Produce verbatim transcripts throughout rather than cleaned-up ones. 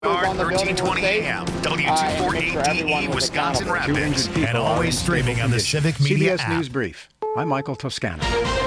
thirteen twenty A M, W two forty-eight D E, Wisconsin Rapids, and always streaming on the Civic Media C B S app. News Brief. I'm Michael Toscano.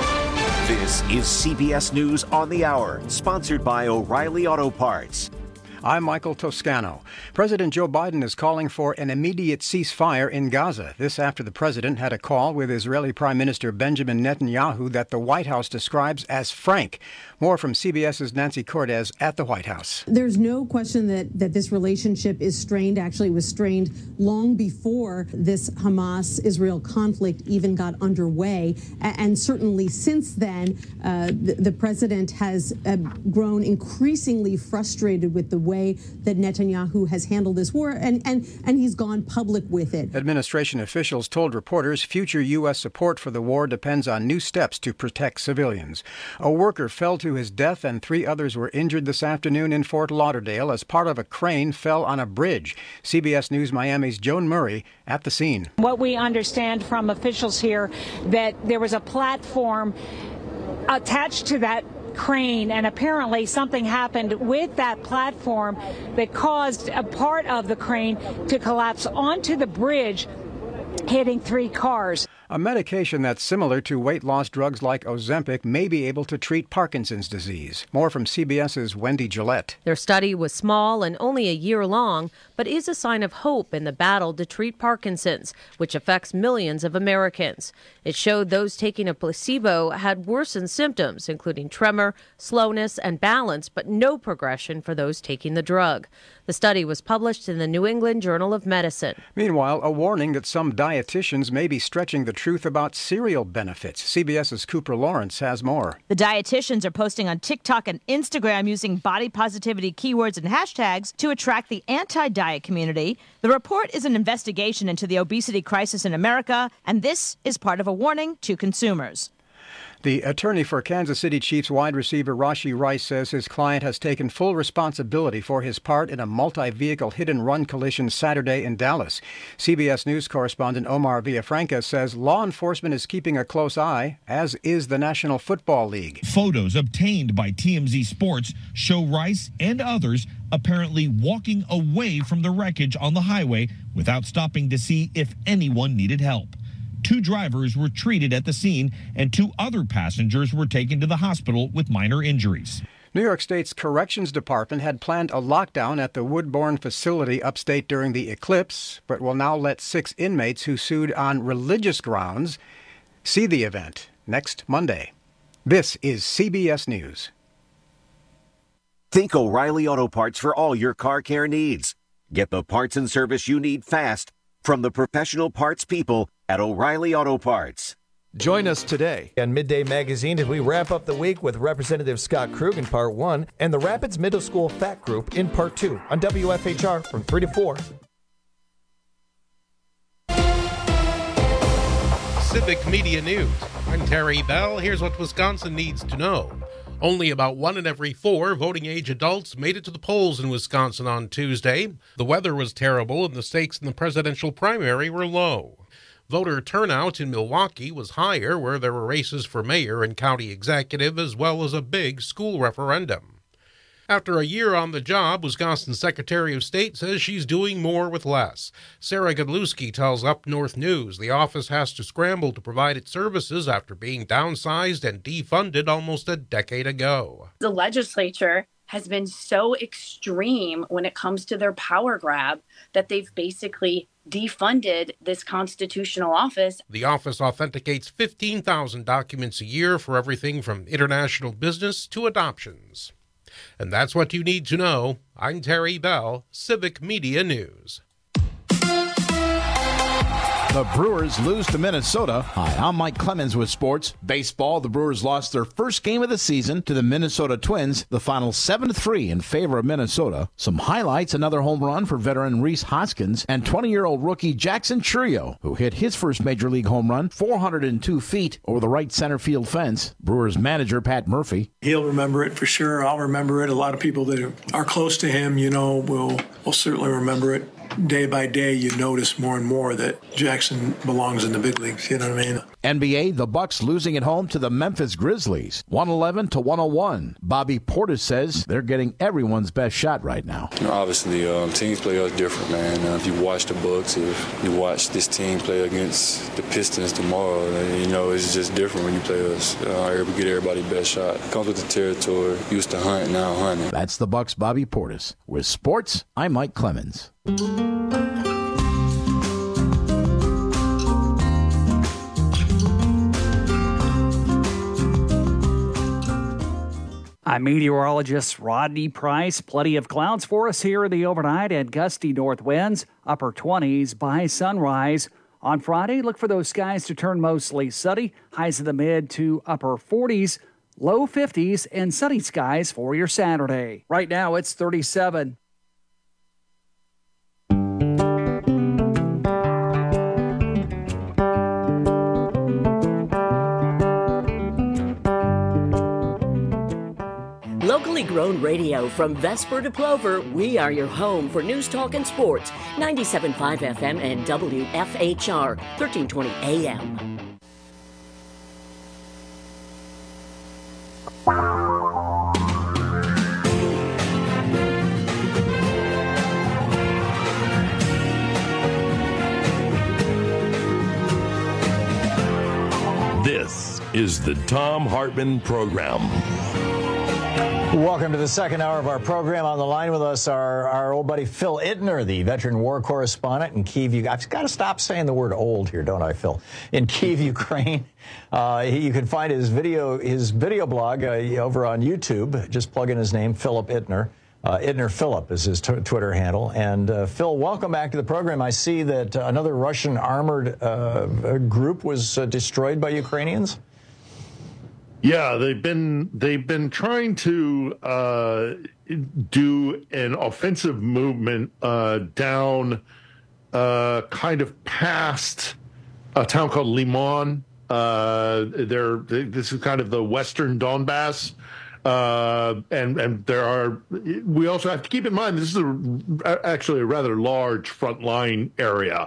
This is C B S News on the Hour, sponsored by O'Reilly Auto Parts. I'm Michael Toscano. President Joe Biden is calling for an immediate ceasefire in Gaza. This after the president had a call with Israeli Prime Minister Benjamin Netanyahu that the White House describes as frank. More from CBS's Nancy Cortez at the White House. There's no question that, that this relationship is strained. Actually, it was strained long before this Hamas-Israel conflict even got underway. And certainly since then, uh, the, the president has uh, grown increasingly frustrated with the way that Netanyahu has handled this war, and, and, and he's gone public with it. Administration officials told reporters future U S support for the war depends on new steps to protect civilians. A worker fell to his death and three others were injured this afternoon in Fort Lauderdale as part of a crane fell on a bridge. C B S News Miami's Joan Murray at the scene. What we understand from officials here, that there was a platform attached to that crane, and apparently something happened with that platform that caused a part of the crane to collapse onto the bridge, hitting three cars. A medication that's similar to weight loss drugs like Ozempic may be able to treat Parkinson's disease. More from CBS's Wendy Gillette. Their study was small and only a year long, but is a sign of hope in the battle to treat Parkinson's, which affects millions of Americans. It showed those taking a placebo had worsened symptoms, including tremor, slowness, and balance, but no progression for those taking the drug. The study was published in the New England Journal of Medicine. Meanwhile, a warning that some dietitians may be stretching the truth about cereal benefits. CBS's Cooper Lawrence has more. The dietitians are posting on TikTok and Instagram using body positivity keywords and hashtags to attract the anti-diet community. The report is an investigation into the obesity crisis in America, and this is part of a warning to consumers. The attorney for Kansas City Chiefs wide receiver Rashee Rice says his client has taken full responsibility for his part in a multi-vehicle hit-and-run collision Saturday in Dallas. C B S News correspondent Omar Villafranca says law enforcement is keeping a close eye, as is the National Football League. Photos obtained by T M Z Sports show Rice and others apparently walking away from the wreckage on the highway without stopping to see if anyone needed help. Two drivers were treated at the scene, and two other passengers were taken to the hospital with minor injuries. New York State's Corrections Department had planned a lockdown at the Woodbourne facility upstate during the eclipse, but will now let six inmates who sued on religious grounds see the event next Monday. This is C B S News. Think O'Reilly Auto Parts for all your car care needs. Get the parts and service you need fast from the professional parts people at O'Reilly Auto Parts. Join us today on Midday Magazine as we wrap up the week with Representative Scott Krug in Part one and the Rapids Middle School Fat Group in Part two on W F H R from three to four. Civic Media News. I'm Terry Bell. Here's what Wisconsin needs to know. Only about one in every four voting-age adults made it to the polls in Wisconsin on Tuesday. The weather was terrible and the stakes in the presidential primary were low. Voter turnout in Milwaukee was higher, where there were races for mayor and county executive, as well as a big school referendum. After a year on the job, Wisconsin's Secretary of State says she's doing more with less. Sarah Godlewski tells Up North News the office has to scramble to provide its services after being downsized and defunded almost a decade ago. The legislature has been so extreme when it comes to their power grab that they've basically defunded this constitutional office. The office authenticates fifteen thousand documents a year for everything from international business to adoptions. And that's what you need to know. I'm Terry Bell, Civic Media News. The Brewers lose to Minnesota. Hi, I'm Mike Clemens with sports. Baseball, the Brewers lost their first game of the season to the Minnesota Twins, the final seven to three in favor of Minnesota. Some highlights, another home run for veteran Rhys Hoskins and twenty-year-old rookie Jackson Chourio, who hit his first Major League home run four hundred two feet over the right center field fence. Brewers manager Pat Murphy. He'll remember it for sure. I'll remember it. A lot of people that are close to him, you know, will, will certainly remember it. day by day, you notice more and more that Jackson belongs in the big leagues. You know what I mean? N B A, the Bucks losing at home to the Memphis Grizzlies, one eleven to one oh one. Bobby Portis says they're getting everyone's best shot right now. You know, obviously, um, teams play us different, man. Uh, if you watch the Bucks, if you watch this team play against the Pistons tomorrow, then, you know, it's just different when you play us. Uh, we get everybody's best shot. It comes with the territory. Used to hunt, now hunting. That's the Bucks' Bobby Portis. With sports, I'm Mike Clemens. I'm meteorologist Rodney Price. Plenty of clouds for us here in the overnight and gusty north winds, upper twenties by sunrise. On Friday, look for those skies to turn mostly sunny, highs in the mid to upper forties, low fifties, and sunny skies for your Saturday. Right now, it's thirty-seven. Locally grown radio from Vesper to Plover, we are your home for news, talk, and sports. ninety-seven point five F M and W F H R, thirteen twenty A M. This is the Thom Hartmann Program. Welcome to the second hour of our program. On the line with us, our, our old buddy Phil Ittner, the veteran war correspondent in Kyiv. You, I've got to stop saying the word old here, don't I, Phil? In Kyiv, Ukraine. Uh, he, you can find his video his video blog uh, over on YouTube. Just plug in his name, Philip Ittner. Uh, Ittner Philip is his t- Twitter handle. And uh, Phil, welcome back to the program. I see that uh, another Russian armored uh, group was uh, destroyed by Ukrainians. Yeah, they've been they've been trying to uh, do an offensive movement uh, down, uh, kind of past a town called Limon. Uh, they're, they, this is kind of the western Donbass, uh, and and there are. We also have to keep in mind this is a, actually a rather large frontline area,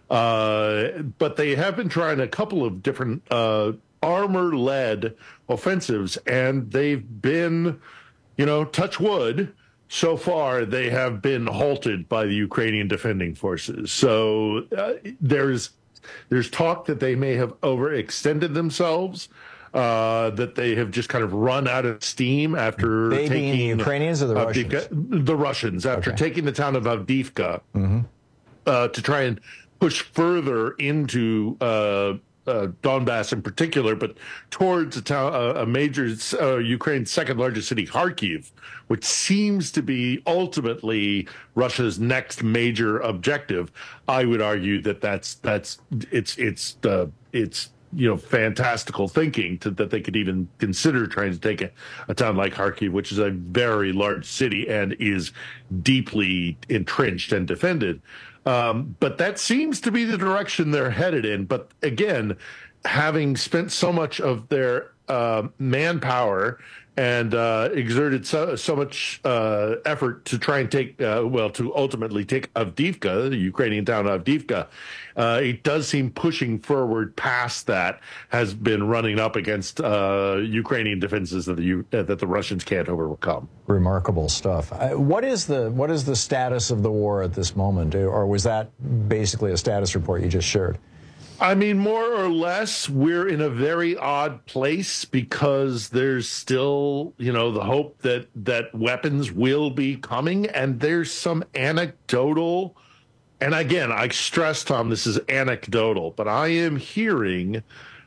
uh, but they have been trying a couple of different Uh, armor-led offensives, and they've been, you know, touch wood, so far they have been halted by the Ukrainian defending forces. So uh, there's there's talk that they may have overextended themselves, uh, that they have just kind of run out of steam after they taking being the Ukrainians or the Avdiivka, Russians? the Russians after Okay. taking the town of Avdiivka, Mm-hmm. uh, to try and push further into uh, uh, Donbass in particular, but towards a, town, uh, a major uh, Ukraine's second largest city, Kharkiv, which seems to be ultimately Russia's next major objective. I would argue that that's that's it's it's uh, it's you know fantastical thinking to, that they could even consider trying to take a, a town like Kharkiv, which is a very large city and is deeply entrenched and defended. Um, but that seems to be the direction they're headed in. But again, having spent so much of their uh, manpower and uh, exerted so, so much uh, effort to try and take, uh, well, to ultimately take Avdiivka, the Ukrainian town Avdiivka, uh, it does seem pushing forward past that has been running up against uh, Ukrainian defenses that the uh, that the Russians can't overcome. Remarkable stuff. Uh, what is the what is the status of the war at this moment, or was that basically a status report you just shared? I mean, more or less, we're in a very odd place because there's still, you know, the hope that that weapons will be coming, and there's some anecdotal. And again, I stress, Tom, this is anecdotal, but I am hearing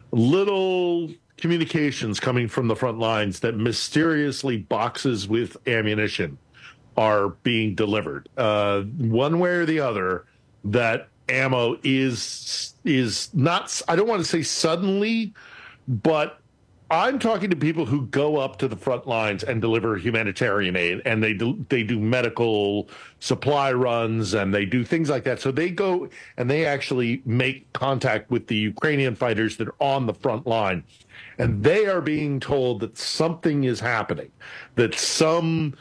little communications coming from the front lines that mysteriously boxes with ammunition are being delivered, uh, one way or the other, that ammo is is not, I don't want to say suddenly, but I'm talking to people who go up to the front lines and deliver humanitarian aid, and they do they do medical supply runs, and they do things like that. So they go and they actually make contact with the Ukrainian fighters that are on the front line, and they are being told that something is happening, that some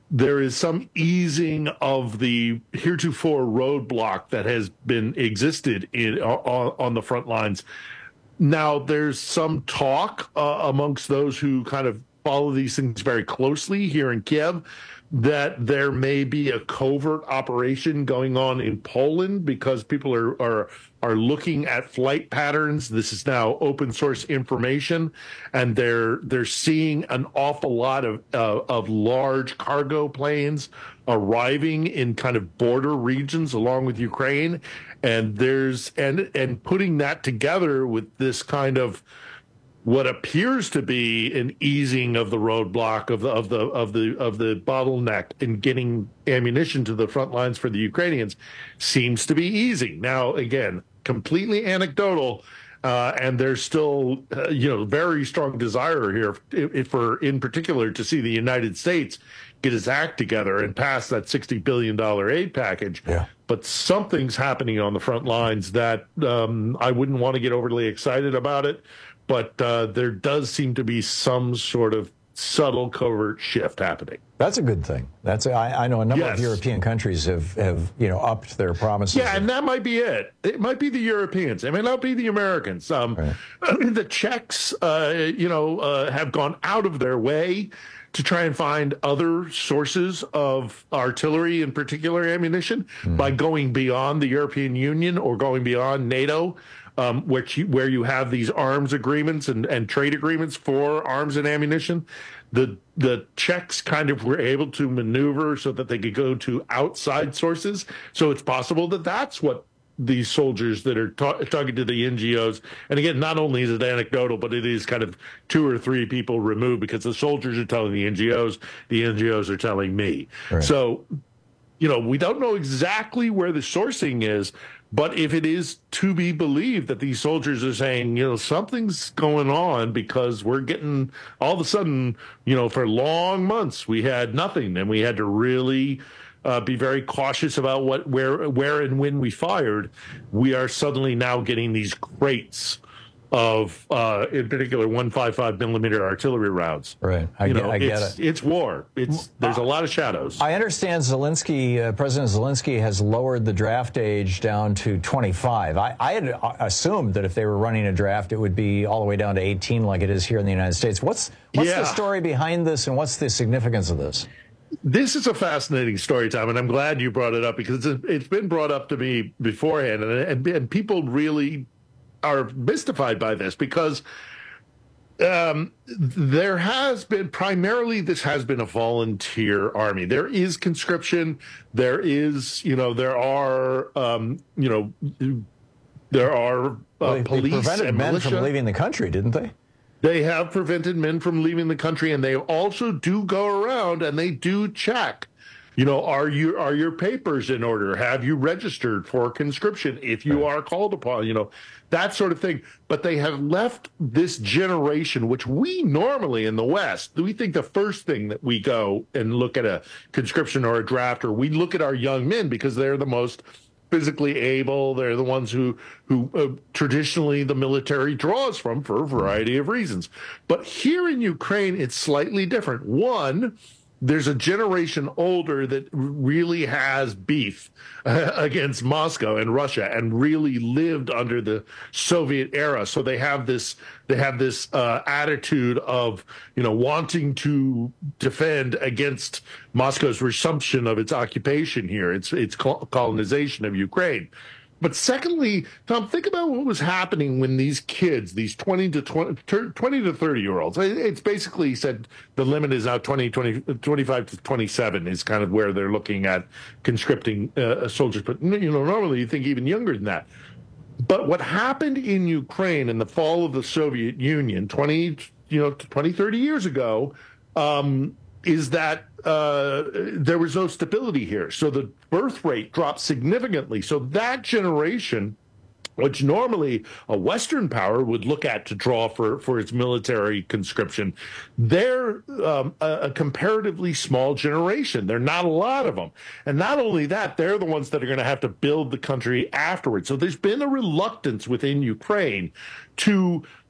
there is some easing of the heretofore roadblock that has been existed in on, on the front lines. Now, there's some talk uh, amongst those who kind of follow these things very closely here in Kiev that there may be a covert operation going on in Poland because people are are are looking at flight patterns. This is now open source information, and they're they're seeing an awful lot of uh, of large cargo planes arriving in kind of border regions along with Ukraine, and there's and and putting that together with this kind of what appears to be an easing of the roadblock of the of the of the of the bottleneck in getting ammunition to the front lines for the Ukrainians seems to be easing. Now, again, completely anecdotal, uh, and there's still uh, you know very strong desire here, if, for in particular, to see the United States get its act together and pass that sixty billion dollars aid package. Yeah. But something's happening on the front lines that um, I wouldn't want to get overly excited about it. But uh, there does seem to be some sort of subtle covert shift happening. That's a good thing. That's a, I, I know a number yes. of European countries have, have you know upped their promises. Yeah, and that might be it. It might be the Europeans. It may not be the Americans. Um, right. The Czechs, uh, you know, uh, have gone out of their way to try and find other sources of artillery, in particular ammunition, mm. by going beyond the European Union or going beyond NATO. Um, which you, where you have these arms agreements and, and trade agreements for arms and ammunition, the the Czechs kind of were able to maneuver so that they could go to outside sources. So it's possible that that's what these soldiers that are ta- talking to the N G Os, and again, not only is it anecdotal, but it is kind of two or three people removed because the soldiers are telling the N G Os, the N G Os are telling me. Right. So, you know, we don't know exactly where the sourcing is. But if it is to be believed that these soldiers are saying, you know, something's going on because we're getting all of a sudden, you know, for long months we had nothing, and we had to really uh, be very cautious about what, where, where, and when we fired. We are suddenly now getting these crates of, uh, in particular, one fifty-five millimeter artillery rounds. Right, I, you get, know, I get it's, it. It's war. It's there's a lot of shadows. I understand Zelensky, uh, President Zelensky, has lowered the draft age down to twenty-five. I, I had assumed that if they were running a draft, it would be all the way down to eighteen, like it is here in the United States. What's what's yeah. the story behind this, and what's the significance of this? This is a fascinating story, Tom, and I'm glad you brought it up because it's been brought up to me beforehand, and, and, and people really are mystified by this because um, there has been primarily this has been a volunteer army. There is conscription. There is, you know, there are, um, you know, there are uh, well, they, police they prevented and men militia. from leaving the country, didn't they? They have prevented men from leaving the country, and they also do go around and they do check. You know, are you are your papers in order? Have you registered for conscription if you are called upon? You know, that sort of thing. But they have left this generation, which we normally in the West, we think the first thing that we go and look at a conscription or a draft, or we look at our young men because they're the most physically able. They're the ones who who uh, traditionally the military draws from for a variety of reasons. But here in Ukraine, it's slightly different. One, there's a generation older that really has beef uh, against Moscow and Russia and really lived under the Soviet era. So they have this they have this uh, attitude of, you know, wanting to defend against Moscow's resumption of its occupation here, its its colonization of Ukraine. But secondly, Tom, think about what was happening when these kids, these twenty to thirty year olds, it's basically said the limit is now twenty, twenty, twenty-five to twenty-seven is kind of where they're looking at conscripting uh, soldiers. But, you know, normally you think even younger than that. But what happened in Ukraine in the fall of the Soviet Union twenty, you know, twenty, thirty years ago, um, is that uh, there was no stability here. So the birth rate dropped significantly. So that generation, which normally a Western power would look at to draw for, for its military conscription, they're um, a, a comparatively small generation. There are not a lot of them. And not only that, they're the ones that are going to have to build the country afterwards. So there's been a reluctance within Ukraine to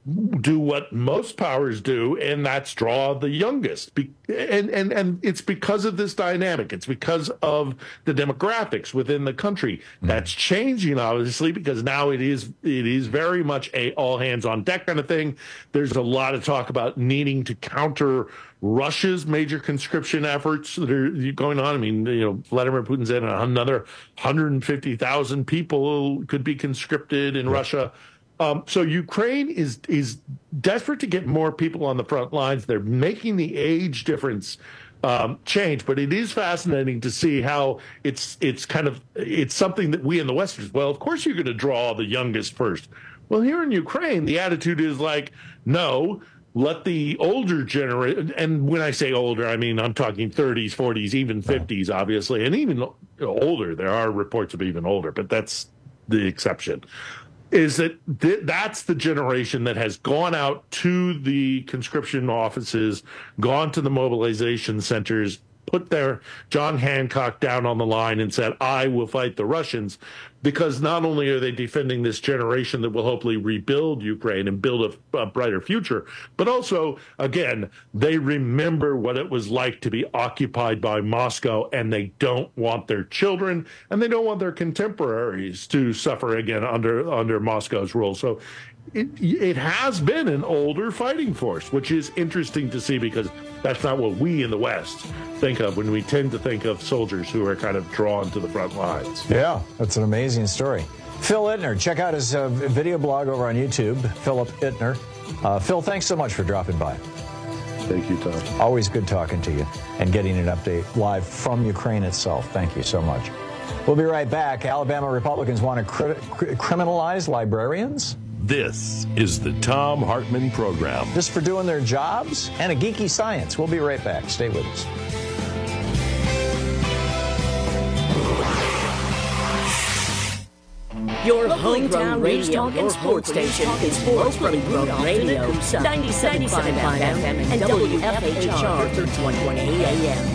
do what most powers do, and that's draw the youngest. Be- and, and, and it's because of this dynamic. It's because of the demographics within the country. Mm-hmm. That's changing, obviously, because now it is it is very much a all hands on deck kind of thing. There's a lot of talk about needing to counter Russia's major conscription efforts that are going on. I mean, you know, Vladimir Putin said another one hundred fifty thousand people could be conscripted in yeah. Russia. Um, so Ukraine is is desperate to get more people on the front lines. They're making the age difference um, change, but it is fascinating to see how it's it's kind of it's something that we in the West, well, of course you're going to draw the youngest first. Well, here in Ukraine, the attitude is like, no, let the older generation, and when I say older, I mean I'm talking thirties, forties, even fifties, obviously, and even older. There are reports of even older, but that's the exception. Is that th- that's the generation that has gone out to the conscription offices, gone to the mobilization centers, put their John Hancock down on the line and said, I will fight the Russians, because not only are they defending this generation that will hopefully rebuild Ukraine and build a, a brighter future, but also, again, they remember what it was like to be occupied by Moscow, and they don't want their children and they don't want their contemporaries to suffer again under under Moscow's rule. So it it has been an older fighting force, which is interesting to see, because that's not what we in the West think of when we tend to think of soldiers who are kind of drawn to the front lines. Yeah, that's an amazing story. Phil Ittner, check out his uh, video blog over on YouTube, Philip Ittner. Uh, Phil, thanks so much for dropping by. Thank you, Tom. Always good talking to you and getting an update live from Ukraine itself. Thank you so much. We'll be right back. Alabama Republicans want to cri- cri- criminalize librarians? This is the Thom Hartmann Program. Just for doing their jobs and a geeky science. We'll be right back. Stay with us. Your hometown news talk and sports station is Sports Homegrown Radio, ninety-seven point five F M and W F H R thirteen twenty A M.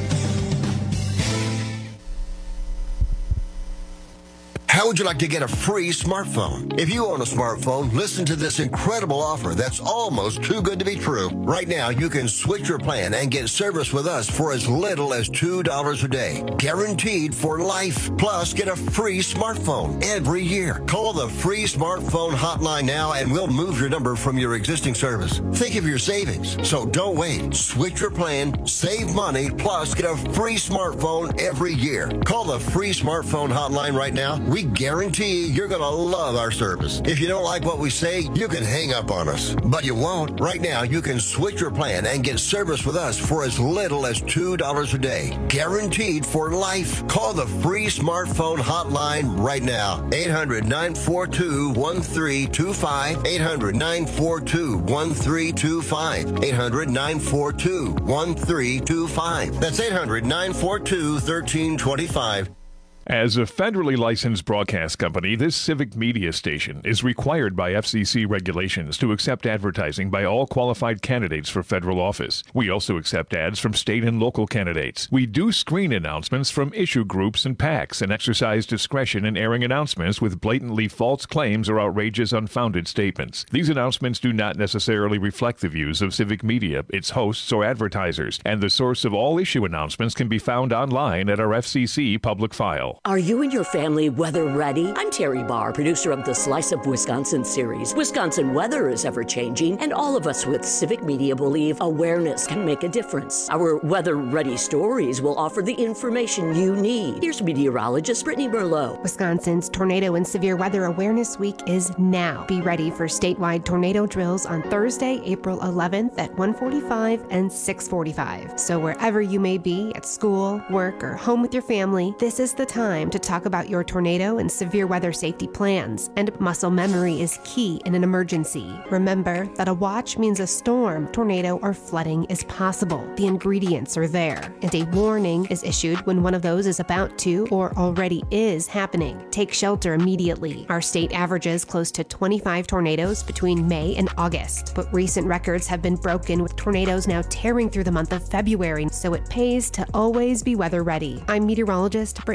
How would you like to get a free smartphone? If you own a smartphone, listen to this incredible offer that's almost too good to be true. Right now, you can switch your plan and get service with us for as little as two dollars a day. Guaranteed for life. Plus, get a free smartphone every year. Call the free smartphone hotline now and we'll move your number from your existing service. Think of your savings. So don't wait. Switch your plan, save money, plus get a free smartphone every year. Call the free smartphone hotline right now. We guarantee you're going to love our service. If you don't like what we say, you can hang up on us. But you won't. Right now, you can switch your plan and get service with us for as little as two dollars a day. Guaranteed for life. Call the free smartphone hotline right now. eight hundred, nine four two, one three two five. eight hundred, nine four two, one three two five. eight hundred, nine four two, one three two five. That's eight hundred, nine four two, one three two five. As a federally licensed broadcast company, this civic media station is required by F C C regulations to accept advertising by all qualified candidates for federal office. We also accept ads from state and local candidates. We do screen announcements from issue groups and PACs and exercise discretion in airing announcements with blatantly false claims or outrageous unfounded statements. These announcements do not necessarily reflect the views of civic media, its hosts, or advertisers, and the source of all issue announcements can be found online at our F C C public file. Are you and your family weather ready? I'm Terry Barr, producer of the Slice of Wisconsin series. Wisconsin weather is ever changing, and all of us with civic media believe awareness can make a difference. Our weather ready stories will offer the information you need. Here's meteorologist Brittany Merlot. Wisconsin's Tornado and Severe Weather Awareness Week is now. Be ready for statewide tornado drills on Thursday, April eleventh at one forty-five and six forty-five. So wherever you may be, at school, work, or home with your family, this is the time to talk about your tornado and severe weather safety plans. And muscle memory is key in an emergency. Remember that a watch means a storm, tornado, or flooding is possible. The ingredients are there, and a warning is issued when one of those is about to or already is happening. Take shelter immediately. Our state averages close to twenty-five tornadoes between May and August, but recent records have been broken with tornadoes now tearing through the month of February, so it pays to always be weather ready. I'm meteorologist Brittany Merlot.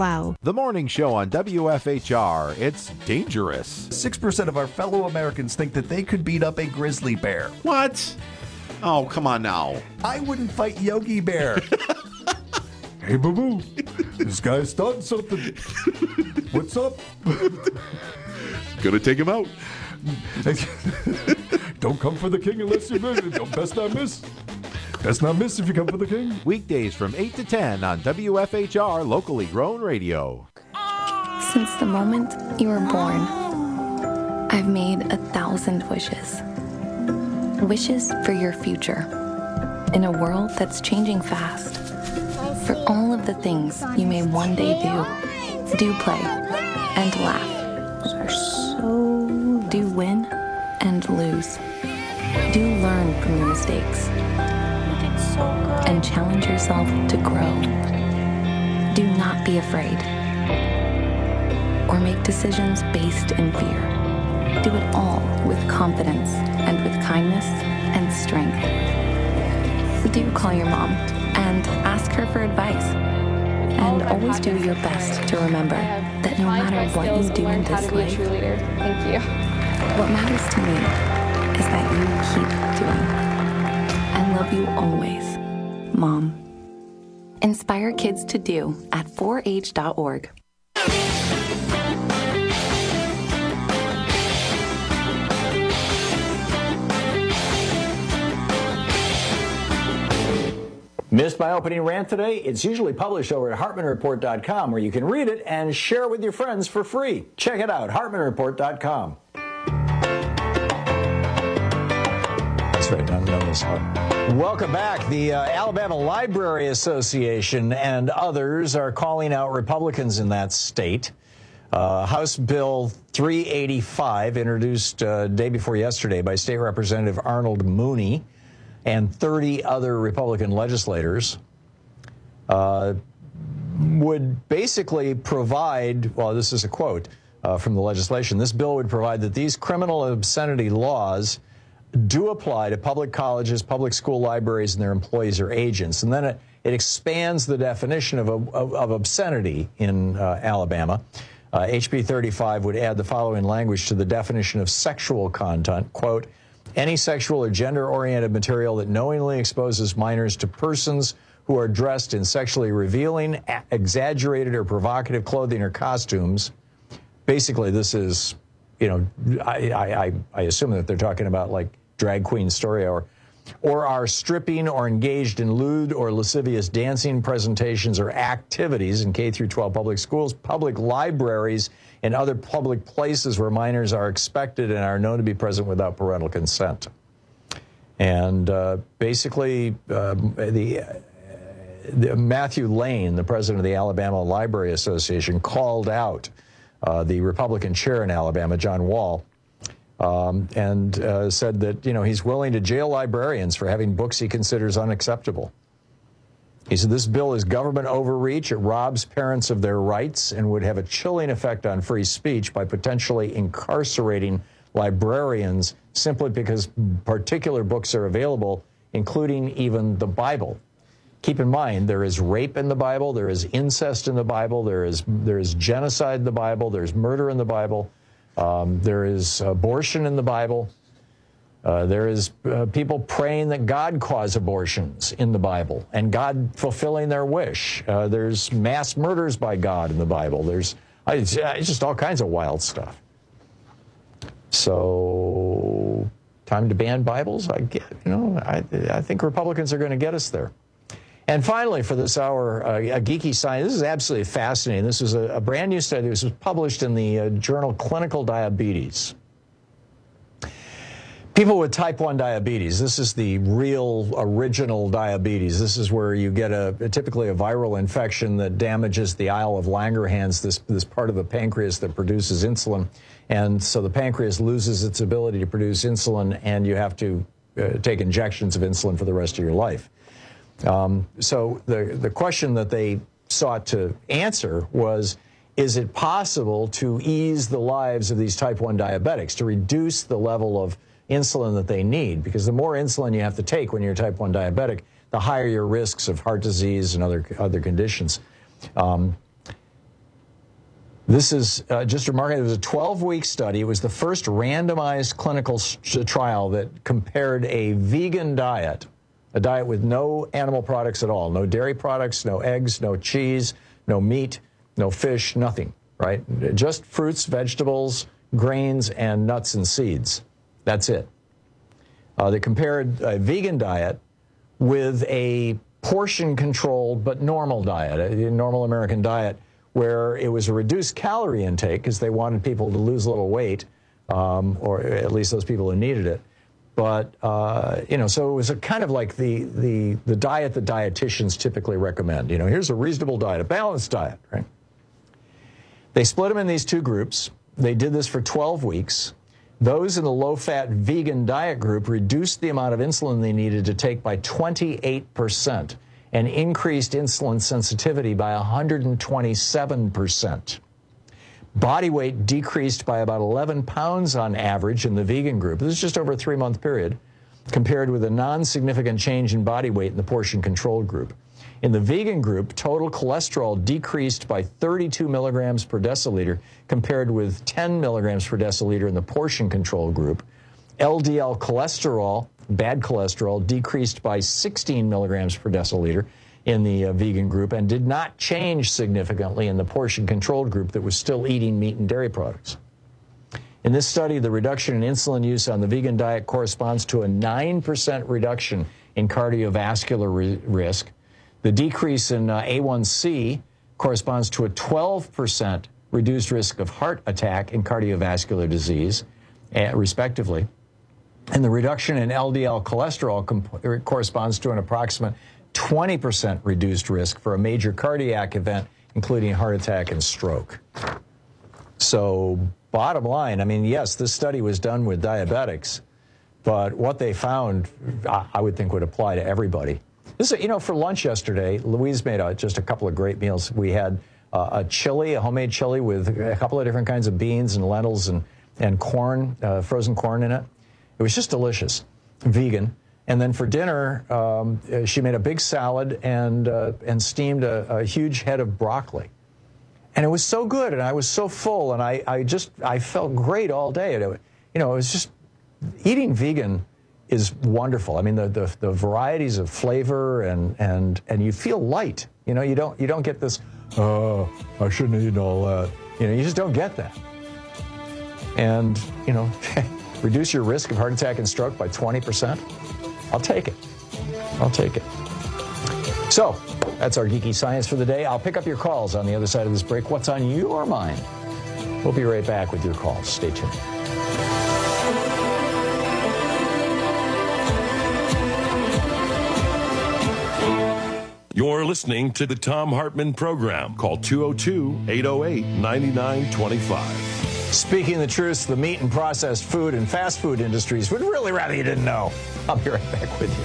well. The morning show on W F H R. It's dangerous. six percent of our fellow Americans think that they could beat up a grizzly bear. What? Oh, come on now. I wouldn't fight Yogi Bear. Hey, boo-boo. This guy's starting something. What's up? Gonna take him out. Don't come for the king unless you miss. Don't best not miss. Best not miss if you come for the king. Weekdays from eight to ten on W F H R locally grown radio. Since the moment you were born, I've made a thousand wishes. Wishes for your future. In a world that's changing fast. For all of the things you may one day do. Do play and laugh. So do win and lose. Do learn from your mistakes. And challenge yourself to grow. Do not be afraid. Or make decisions based in fear. Do it all with confidence and with kindness and strength. Do call your mom and ask her for advice. And always do your best to remember that no matter what you do in this life, thank you. What matters to me is that you keep doing. I love you always, Mom. Inspire kids to do at four H dot org. Missed my opening rant today? It's usually published over at Hartman Report dot com, where you can read it and share it with your friends for free. Check it out, Hartman Report dot com. That's right, none known as Hartman. Welcome back. The uh, Alabama Library Association and others are calling out Republicans in that state. Uh, House Bill three eighty-five, introduced uh, day before yesterday by State Representative Arnold Mooney and thirty other Republican legislators, uh, would basically provide, well, this is a quote uh, from the legislation, this bill would provide that these criminal obscenity laws do apply to public colleges, public school libraries, and their employees or agents. And then it, it expands the definition of, of, of obscenity in uh, Alabama. Uh, H B thirty-five would add the following language to the definition of sexual content, quote, any sexual or gender-oriented material that knowingly exposes minors to persons who are dressed in sexually revealing, exaggerated, or provocative clothing or costumes. Basically, this is, you know, I, I, I assume that they're talking about like drag queen story hour, or are stripping or engaged in lewd or lascivious dancing presentations or activities in K through twelve public schools, public libraries, and other public places where minors are expected and are known to be present without parental consent. And uh, basically, uh, the, uh, the Matthew Lane, the president of the Alabama Library Association, called out uh, the Republican chair in Alabama, John Wall, um, and uh, said that, you know, he's willing to jail librarians for having books he considers unacceptable. He said this bill is government overreach. It robs parents of their rights and would have a chilling effect on free speech by potentially incarcerating librarians simply because particular books are available, including even the Bible. Keep in mind, there is rape in the Bible, there is incest in the Bible, there is there is genocide in the Bible, there's murder in the Bible, um, there is abortion in the Bible. Uh, there is uh, people praying that God cause abortions in the Bible and God fulfilling their wish. Uh, there's mass murders by God in the Bible. There's uh, it's, uh, it's just all kinds of wild stuff. So, time to ban Bibles? I get, you know, I, I think Republicans are going to get us there. And finally, for this hour, uh, a geeky science. This is absolutely fascinating. This was a, a brand new study. This was published in the uh, journal Clinical Diabetes. People with type one diabetes, this is the real original diabetes. This is where you get a, a typically a viral infection that damages the Isle of Langerhans, this, this part of the pancreas that produces insulin. And so the pancreas loses its ability to produce insulin, and you have to uh, take injections of insulin for the rest of your life. Um, so the, the question that they sought to answer was, is it possible to ease the lives of these type one diabetics, to reduce the level of insulin that they need? Because the more insulin you have to take when you're type one diabetic, the higher your risks of heart disease and other other conditions. Um, This is uh, just remarkable. It was a twelve-week study. It was the first randomized clinical trial that compared a vegan diet, a diet with no animal products at all, no dairy products, no eggs, no cheese, no meat, no fish, nothing, right? Just fruits, vegetables, grains, and nuts and seeds. That's it. Uh, they compared a vegan diet with a portion-controlled but normal diet, a normal American diet, where it was a reduced calorie intake because they wanted people to lose a little weight, um, or at least those people who needed it. But, uh, you know, so it was a kind of like the, the, the diet that dietitians typically recommend. You know, here's a reasonable diet, a balanced diet, right? They split them in these two groups. They did this for twelve weeks. Those in the low-fat vegan diet group reduced the amount of insulin they needed to take by twenty-eight percent and increased insulin sensitivity by one hundred twenty-seven percent. Body weight decreased by about eleven pounds on average in the vegan group. This is just over a three-month period, compared with a non-significant change in body weight in the portion-controlled group. In the vegan group, total cholesterol decreased by thirty-two milligrams per deciliter, compared with ten milligrams per deciliter in the portion-controlled group. L D L cholesterol, bad cholesterol, decreased by sixteen milligrams per deciliter in the uh, vegan group and did not change significantly in the portion-controlled group that was still eating meat and dairy products. In this study, the reduction in insulin use on the vegan diet corresponds to a nine percent reduction in cardiovascular ri- risk. The decrease in uh, A one C corresponds to a twelve percent reduced risk of heart attack and cardiovascular disease, uh, respectively. And the reduction in L D L cholesterol comp- corresponds to an approximate twenty percent reduced risk for a major cardiac event, including heart attack and stroke. So, bottom line, I mean, yes, this study was done with diabetics, but what they found, I, I would think would apply to everybody. This is, you know, for lunch yesterday, Louise made a, just a couple of great meals. We had uh, a chili, a homemade chili with a couple of different kinds of beans and lentils and, and corn, uh, frozen corn in it. It was just delicious, vegan. And then for dinner, um, she made a big salad and uh, and steamed a, a huge head of broccoli. And it was so good, and I was so full, and I, I just, I felt great all day. It, you know, it was just, eating vegan is wonderful. I mean, the, the, the varieties of flavor, and, and, and you feel light. You know, you don't, you don't get this, oh, I shouldn't have eaten all that. You know, you just don't get that. And, you know, reduce your risk of heart attack and stroke by twenty percent. I'll take it. I'll take it. So, that's our Geeky Science for the day. I'll pick up your calls on the other side of this break. What's on your mind? We'll be right back with your calls. Stay tuned. You're listening to the Thom Hartmann Program. Call two oh two, eight oh eight, nine nine two five. Speaking the truth, the meat and processed food and fast food industries would really rather you didn't know. I'll be right back with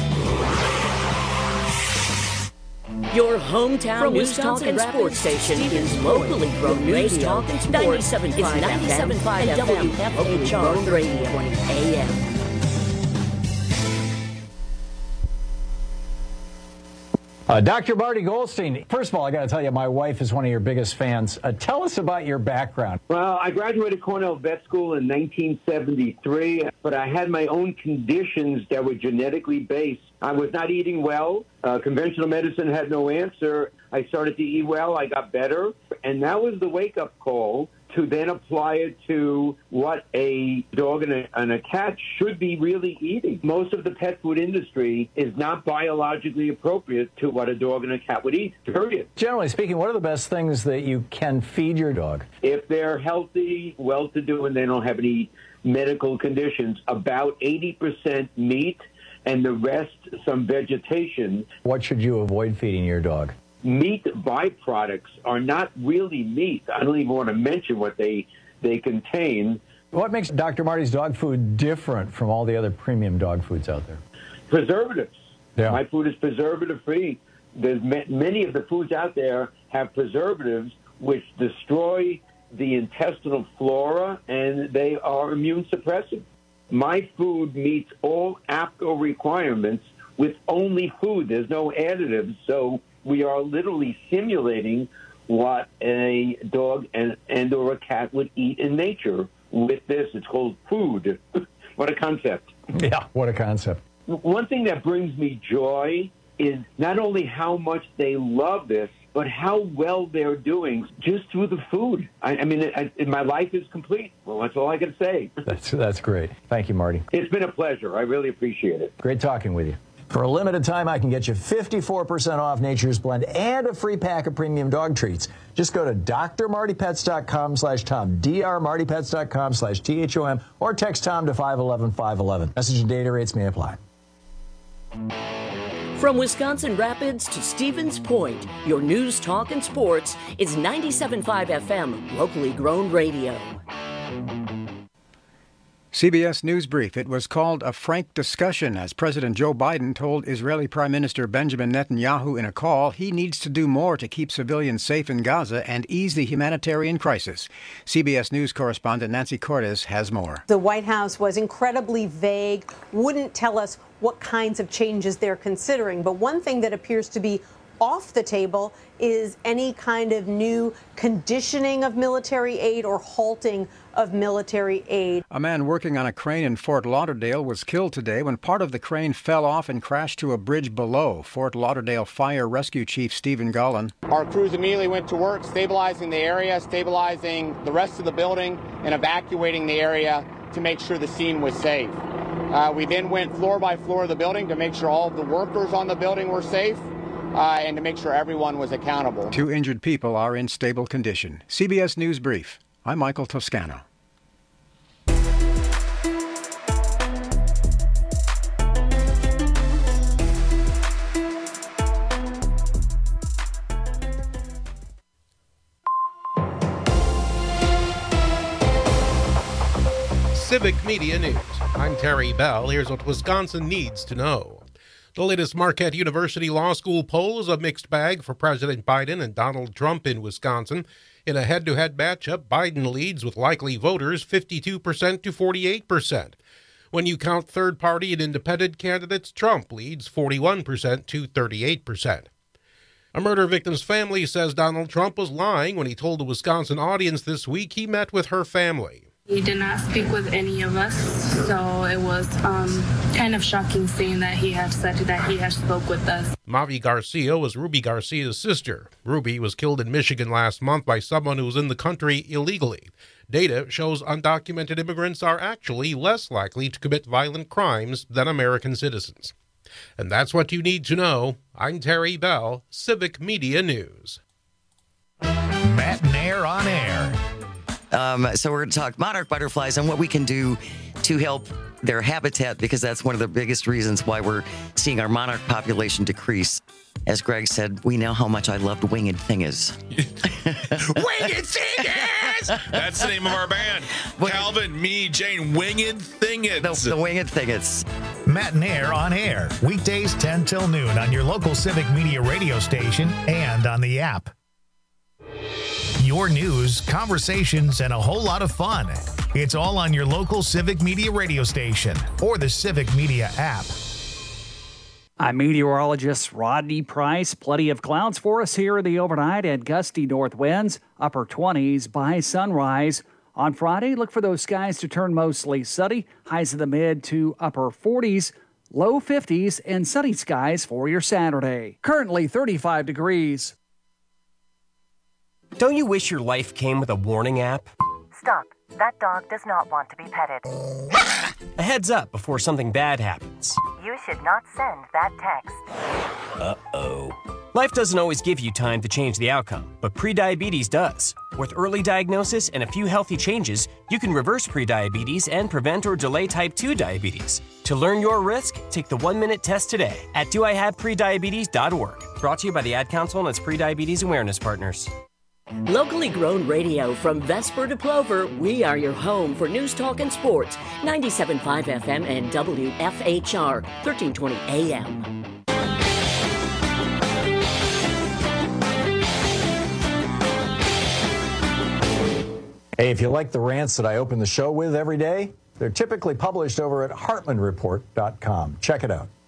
you. Your hometown From news talk and Wisconsin sports station Rapids, is locally grown News radio. Talk and Sports ninety-seven point five is ninety-seven point five and F M, W F H R locally grown radio. twenty A M. Uh, Doctor Marty Goldstein, first of all, I got to tell you, my wife is one of your biggest fans. Uh, tell us about your background. Well, I graduated Cornell Vet School in nineteen seventy-three, but I had my own conditions that were genetically based. I was not eating well. Uh, conventional medicine had no answer. I started to eat well. I got better. And that was the wake-up call to then apply it to what a dog and a, and a cat should be really eating. Most of the pet food industry is not biologically appropriate to what a dog and a cat would eat, period. Generally speaking, what are the best things that you can feed your dog? If they're healthy, well-to-do, and they don't have any medical conditions, about eighty percent meat and the rest some vegetation. What should you avoid feeding your dog? Meat byproducts are not really meat. I don't even want to mention what they they contain. What makes Doctor Marty's dog food different from all the other premium dog foods out there? Preservatives. Yeah. My food is preservative-free. There's ma- many of the foods out there have preservatives which destroy the intestinal flora, and they are immune suppressive. My food meets all A P C O requirements with only food. There's no additives, so we are literally simulating what a dog and, and or a cat would eat in nature with this. It's called food. What a concept. Yeah, what a concept. One thing that brings me joy is not only how much they love this, but how well they're doing just through the food. I, I mean, it, it, my life is complete. Well, that's all I can say. That's, that's great. Thank you, Marty. It's been a pleasure. I really appreciate it. Great talking with you. For a limited time, I can get you fifty-four percent off Nature's Blend and a free pack of premium dog treats. Just go to d r marty pets dot com slash Tom, d r marty pets dot com slash T H O M, or text Tom to five one one five one one. Message and data rates may apply. From Wisconsin Rapids to Stevens Point, your news, talk, and sports is ninety-seven point five F M, locally grown radio. C B S News Brief. It was called a frank discussion as President Joe Biden told Israeli Prime Minister Benjamin Netanyahu in a call he needs to do more to keep civilians safe in Gaza and ease the humanitarian crisis. C B S News correspondent Nancy Cordes has more. The White House was incredibly vague, wouldn't tell us what kinds of changes they're considering. But one thing that appears to be off the table is any kind of new conditioning of military aid or halting of military aid. A man working on a crane in Fort Lauderdale was killed today when part of the crane fell off and crashed to a bridge below. Fort Lauderdale Fire Rescue Chief Stephen Gollan. Our crews immediately went to work stabilizing the area, stabilizing the rest of the building, and evacuating the area to make sure the scene was safe. Uh, we then went floor by floor of the building to make sure all of the workers on the building were safe. Uh, and to make sure everyone was accountable. Two injured people are in stable condition. C B S News Brief. I'm Michael Toscano. Civic Media News. I'm Terry Bell. Here's what Wisconsin needs to know. The latest Marquette University Law School poll is a mixed bag for President Biden and Donald Trump in Wisconsin. In a head-to-head matchup, Biden leads with likely voters fifty-two percent to forty-eight percent. When you count third-party and independent candidates, Trump leads forty-one percent to thirty-eight percent. A murder victim's family says Donald Trump was lying when he told a Wisconsin audience this week he met with her family. He did not speak with any of us, so it was um, kind of shocking seeing that he had said that he had spoke with us. Mavi Garcia was Ruby Garcia's sister. Ruby was killed in Michigan last month by someone who was in the country illegally. Data shows undocumented immigrants are actually less likely to commit violent crimes than American citizens. And that's what you need to know. I'm Terry Bell, Civic Media News. Matt and Air on Air. Um, so we're going to talk monarch butterflies and what we can do to help their habitat, because that's one of the biggest reasons why we're seeing our monarch population decrease. As Greg said, we know how much I loved Winged Thingers. Winged Thingers! That's the name of our band. Calvin, me, Jane, Winged Thingers. The, the Winged Thingers. Matt and Air on Air. Weekdays ten till noon on your local Civic Media radio station and on the app. Your news, conversations, and a whole lot of fun. It's all on your local Civic Media radio station or the Civic Media app. I'm meteorologist Rodney Price. Plenty of clouds for us here in the overnight and gusty north winds, upper twenties by sunrise. On Friday, look for those skies to turn mostly sunny, highs in the mid to upper forties, low fifties, and sunny skies for your Saturday. Currently thirty-five degrees. Don't you wish your life came with a warning app? Stop. That dog does not want to be petted. A heads up before something bad happens. You should not send that text. Uh-oh. Life doesn't always give you time to change the outcome, but prediabetes does. With early diagnosis and a few healthy changes, you can reverse prediabetes and prevent or delay type two diabetes. To learn your risk, take the one-minute test today at do I have prediabetes dot org. Brought to you by the Ad Council and its prediabetes awareness partners. Locally grown radio from Vesper to Plover, we are your home for news, talk, and sports. ninety-seven point five F M and W F H R, thirteen twenty A M. Hey, if you like the rants that I open the show with every day, they're typically published over at Hartman Report dot com. Check it out.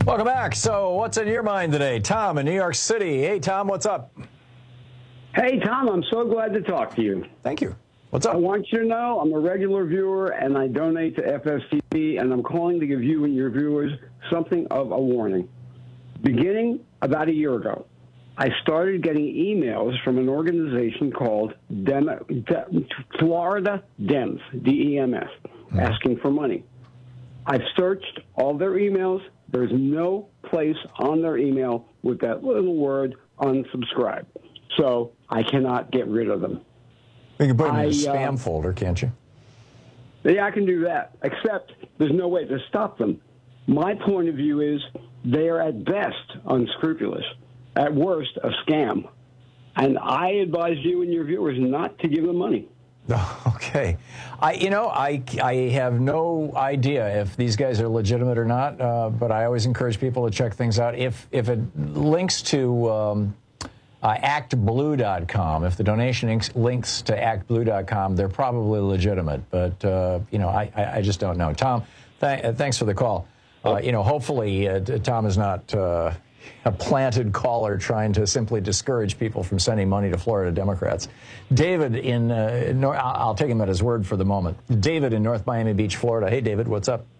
Welcome back. So what's in your mind today? Tom in New York City. Hey, Tom, what's up? Hey, Tom, I'm so glad to talk to you. Thank you. What's up? I want you to know I'm a regular viewer, and I donate to F S T V, and I'm calling to give you and your viewers something of a warning. Beginning about a year ago, I started getting emails from an organization called Dem- De- Florida Dems, D E M S, asking for money. I've searched all their emails. There's no place on their email with that little word unsubscribe. So I cannot get rid of them. You can put them in I, a spam uh, folder, can't you? Yeah, I can do that, except there's no way to stop them. My point of view is they are at best unscrupulous, at worst a scam. And I advise you and your viewers not to give them money. Okay. I, you know, I, I have no idea if these guys are legitimate or not, uh, but I always encourage people to check things out. If, if it links to um, uh, act blue dot com, if the donation inks, links to act blue dot com, they're probably legitimate. But, uh, you know, I, I, I just don't know. Tom, th- uh, thanks for the call. Uh, you know, hopefully uh, Tom is not uh, a planted caller trying to simply discourage people from sending money to Florida Democrats. David in, uh, Nor- I'll take him at his word for the moment. David in North Miami Beach, Florida. Hey, David, what's up?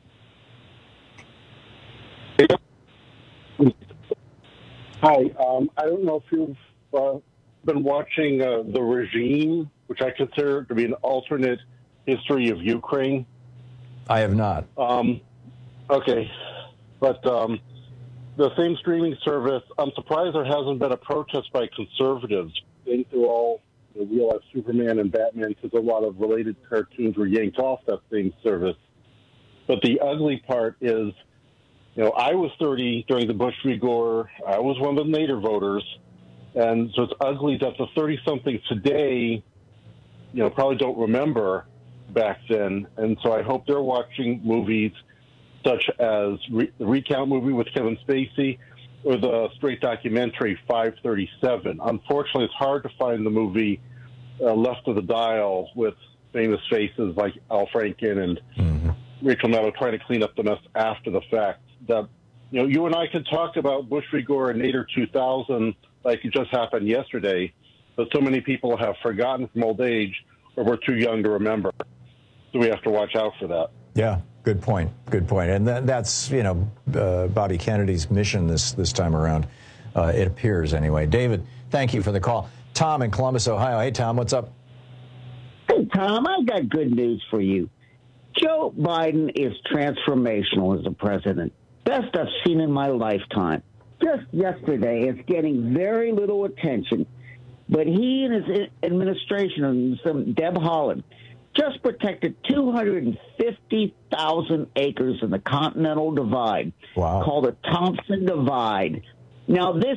Hi. Um, I don't know if you've uh, been watching uh, The Regime, which I consider to be an alternate history of Ukraine. I have not. Um, okay. But um, the same streaming service, I'm surprised there hasn't been a protest by conservatives. I think they're all you know, real-life Superman and Batman, because a lot of related cartoons were yanked off that same service. But the ugly part is, you know, I was thirty during the Bush v. Gore. I was one of the Nader voters. And so it's ugly that the thirty-somethings today, you know, probably don't remember back then. And so I hope they're watching movies such as Re- the Recount movie with Kevin Spacey or the straight documentary five thirty-seven. Unfortunately, it's hard to find the movie uh, Left of the Dial with famous faces like Al Franken and mm-hmm. Rachel Maddow trying to clean up the mess after the fact. That, you know, you and I can talk about Bush v. Gore and Nader two thousand like it just happened yesterday, but so many people have forgotten from old age or we're too young to remember. So we have to watch out for that. Yeah, good point. Good point. And that, that's, you know, uh, Bobby Kennedy's mission this, this time around, uh, it appears anyway. David, thank you for the call. Tom in Columbus, Ohio. Hey, Tom, what's up? Hey, Tom, I've got good news for you. Joe Biden is transformational as a president. Best I've seen in my lifetime. Just yesterday, it's getting very little attention, but he and his administration and some Deb Haaland just protected two hundred fifty thousand acres in the Continental Divide, wow. called the Thompson Divide. Now, this,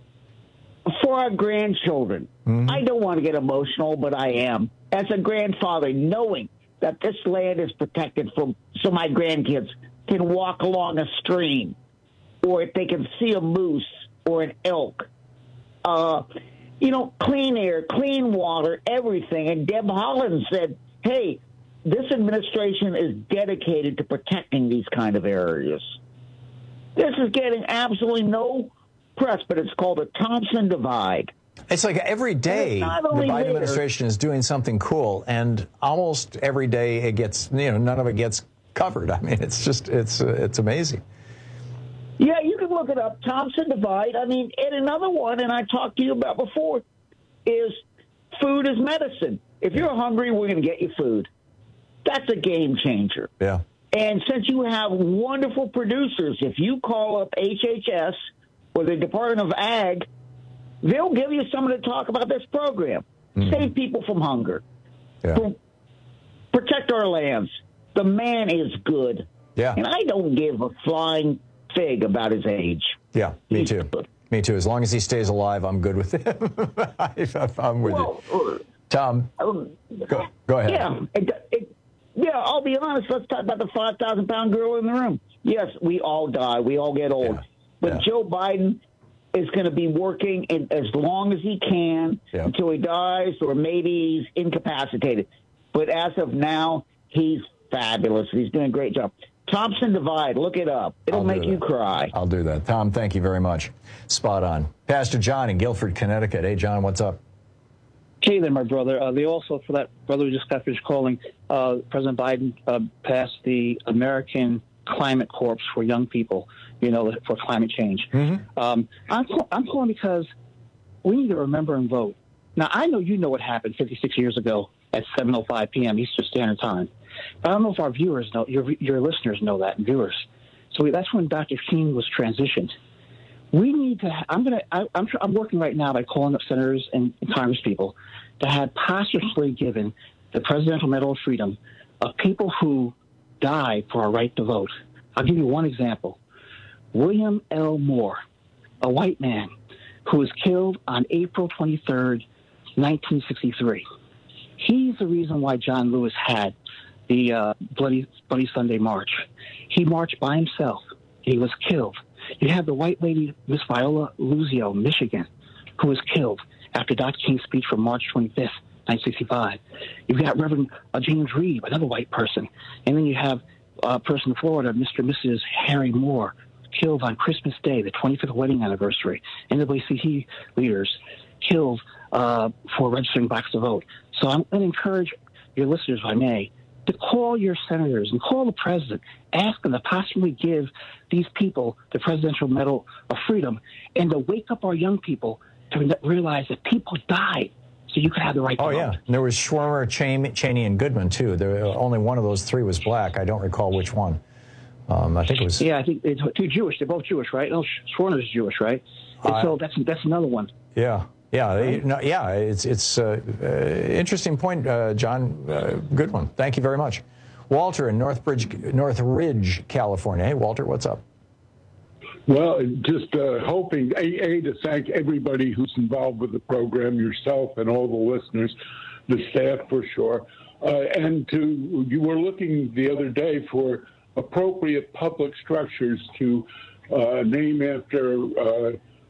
for our grandchildren, mm-hmm. I don't want to get emotional, but I am. As a grandfather, knowing that this land is protected from, so my grandkids can walk along a stream, or if they can see a moose or an elk. Uh, you know, clean air, clean water, everything. And Deb Haaland said, hey, this administration is dedicated to protecting these kind of areas. This is getting absolutely no press, but it's called the Thompson Divide. It's like every day the Biden there. administration is doing something cool, and almost every day it gets, you know, none of it gets covered. I mean, it's just, it's uh, it's amazing. Yeah, you can look it up, Thompson Divide. I mean, and another one, and I talked to you about before, is food is medicine. If you're hungry, we're going to get you food. That's a game changer. Yeah. And since you have wonderful producers, if you call up H H S or the Department of Ag, they'll give you someone to talk about this program. Mm-hmm. Save people from hunger. Yeah. Protect our lands. The man is good. Yeah. And I don't give a flying fig about his age. Yeah, me He's too. Good. Me too. As long as he stays alive, I'm good with him. I'm with well, you. Tom, um, go, go ahead. Yeah. It, it, yeah, I'll be honest. Let's talk about the five thousand pound gorilla in the room. Yes, we all die. We all get old. Yeah. But yeah. Joe Biden is going to be working in, as long as he can yeah. until he dies, or maybe he's incapacitated. But as of now, he's fabulous. He's doing a great job. Thompson Divide. Look it up. It'll I'll make you cry. I'll do that. Tom, thank you very much. Spot on. Pastor John in Guilford, Connecticut. Hey, John, what's up? Hey there, my brother. Uh, they also, for that brother who just got finished calling, uh, President Biden uh, passed the American Climate Corps for young people, you know, for climate change. Mm-hmm. Um, I'm, I'm calling because we need to remember and vote. Now, I know you know what happened fifty-six years ago at seven oh five p.m. Eastern Standard Time. But I don't know if our viewers know, your, your listeners know that, viewers. So that's when Doctor King was transitioned. We need to, I'm going to, I'm, I'm working right now by calling up senators and Congress people to have posthumously given the Presidential Medal of Freedom of people who died for our right to vote. I'll give you one example. William L. Moore, a white man who was killed on April twenty-third, nineteen sixty-three. He's the reason why John Lewis had the uh, Bloody, Bloody Sunday March. He marched by himself. He was killed. You have the white lady, Miss Viola Luzio, Michigan, who was killed after Doctor King's speech from March twenty-fifth, nineteen sixty-five. You've got Reverend uh, James Reeb, another white person. And then you have a person in Florida, Mister and Missus Harry Moore, killed on Christmas Day, the twenty-fifth wedding anniversary. N double A C P leaders killed uh, for registering blacks to vote. So I'm going to encourage your listeners, if I may, to call your senators and call the president, ask them to possibly give these people the Presidential Medal of Freedom, and to wake up our young people to realize that people died so you could have the right to oh, vote. Oh, yeah. And there was Schwerner, Cheney, and Goodman, too. There, only one of those three was black. I don't recall which one. Um, I think it was... Yeah, I think it's two Jewish. They're both Jewish, right? No, Schwerner's Jewish, right? And Uh, so that's that's another one. Yeah. Yeah, they, no, yeah, it's it's uh, uh, interesting point, uh, John. Uh, good one. Thank you very much. Walter in Northbridge, Northridge, California. Hey, Walter, what's up? Well, just uh, hoping, A, A, to thank everybody who's involved with the program, yourself and all the listeners, the staff for sure, uh, and to, you were looking the other day for appropriate public structures to uh, name after uh,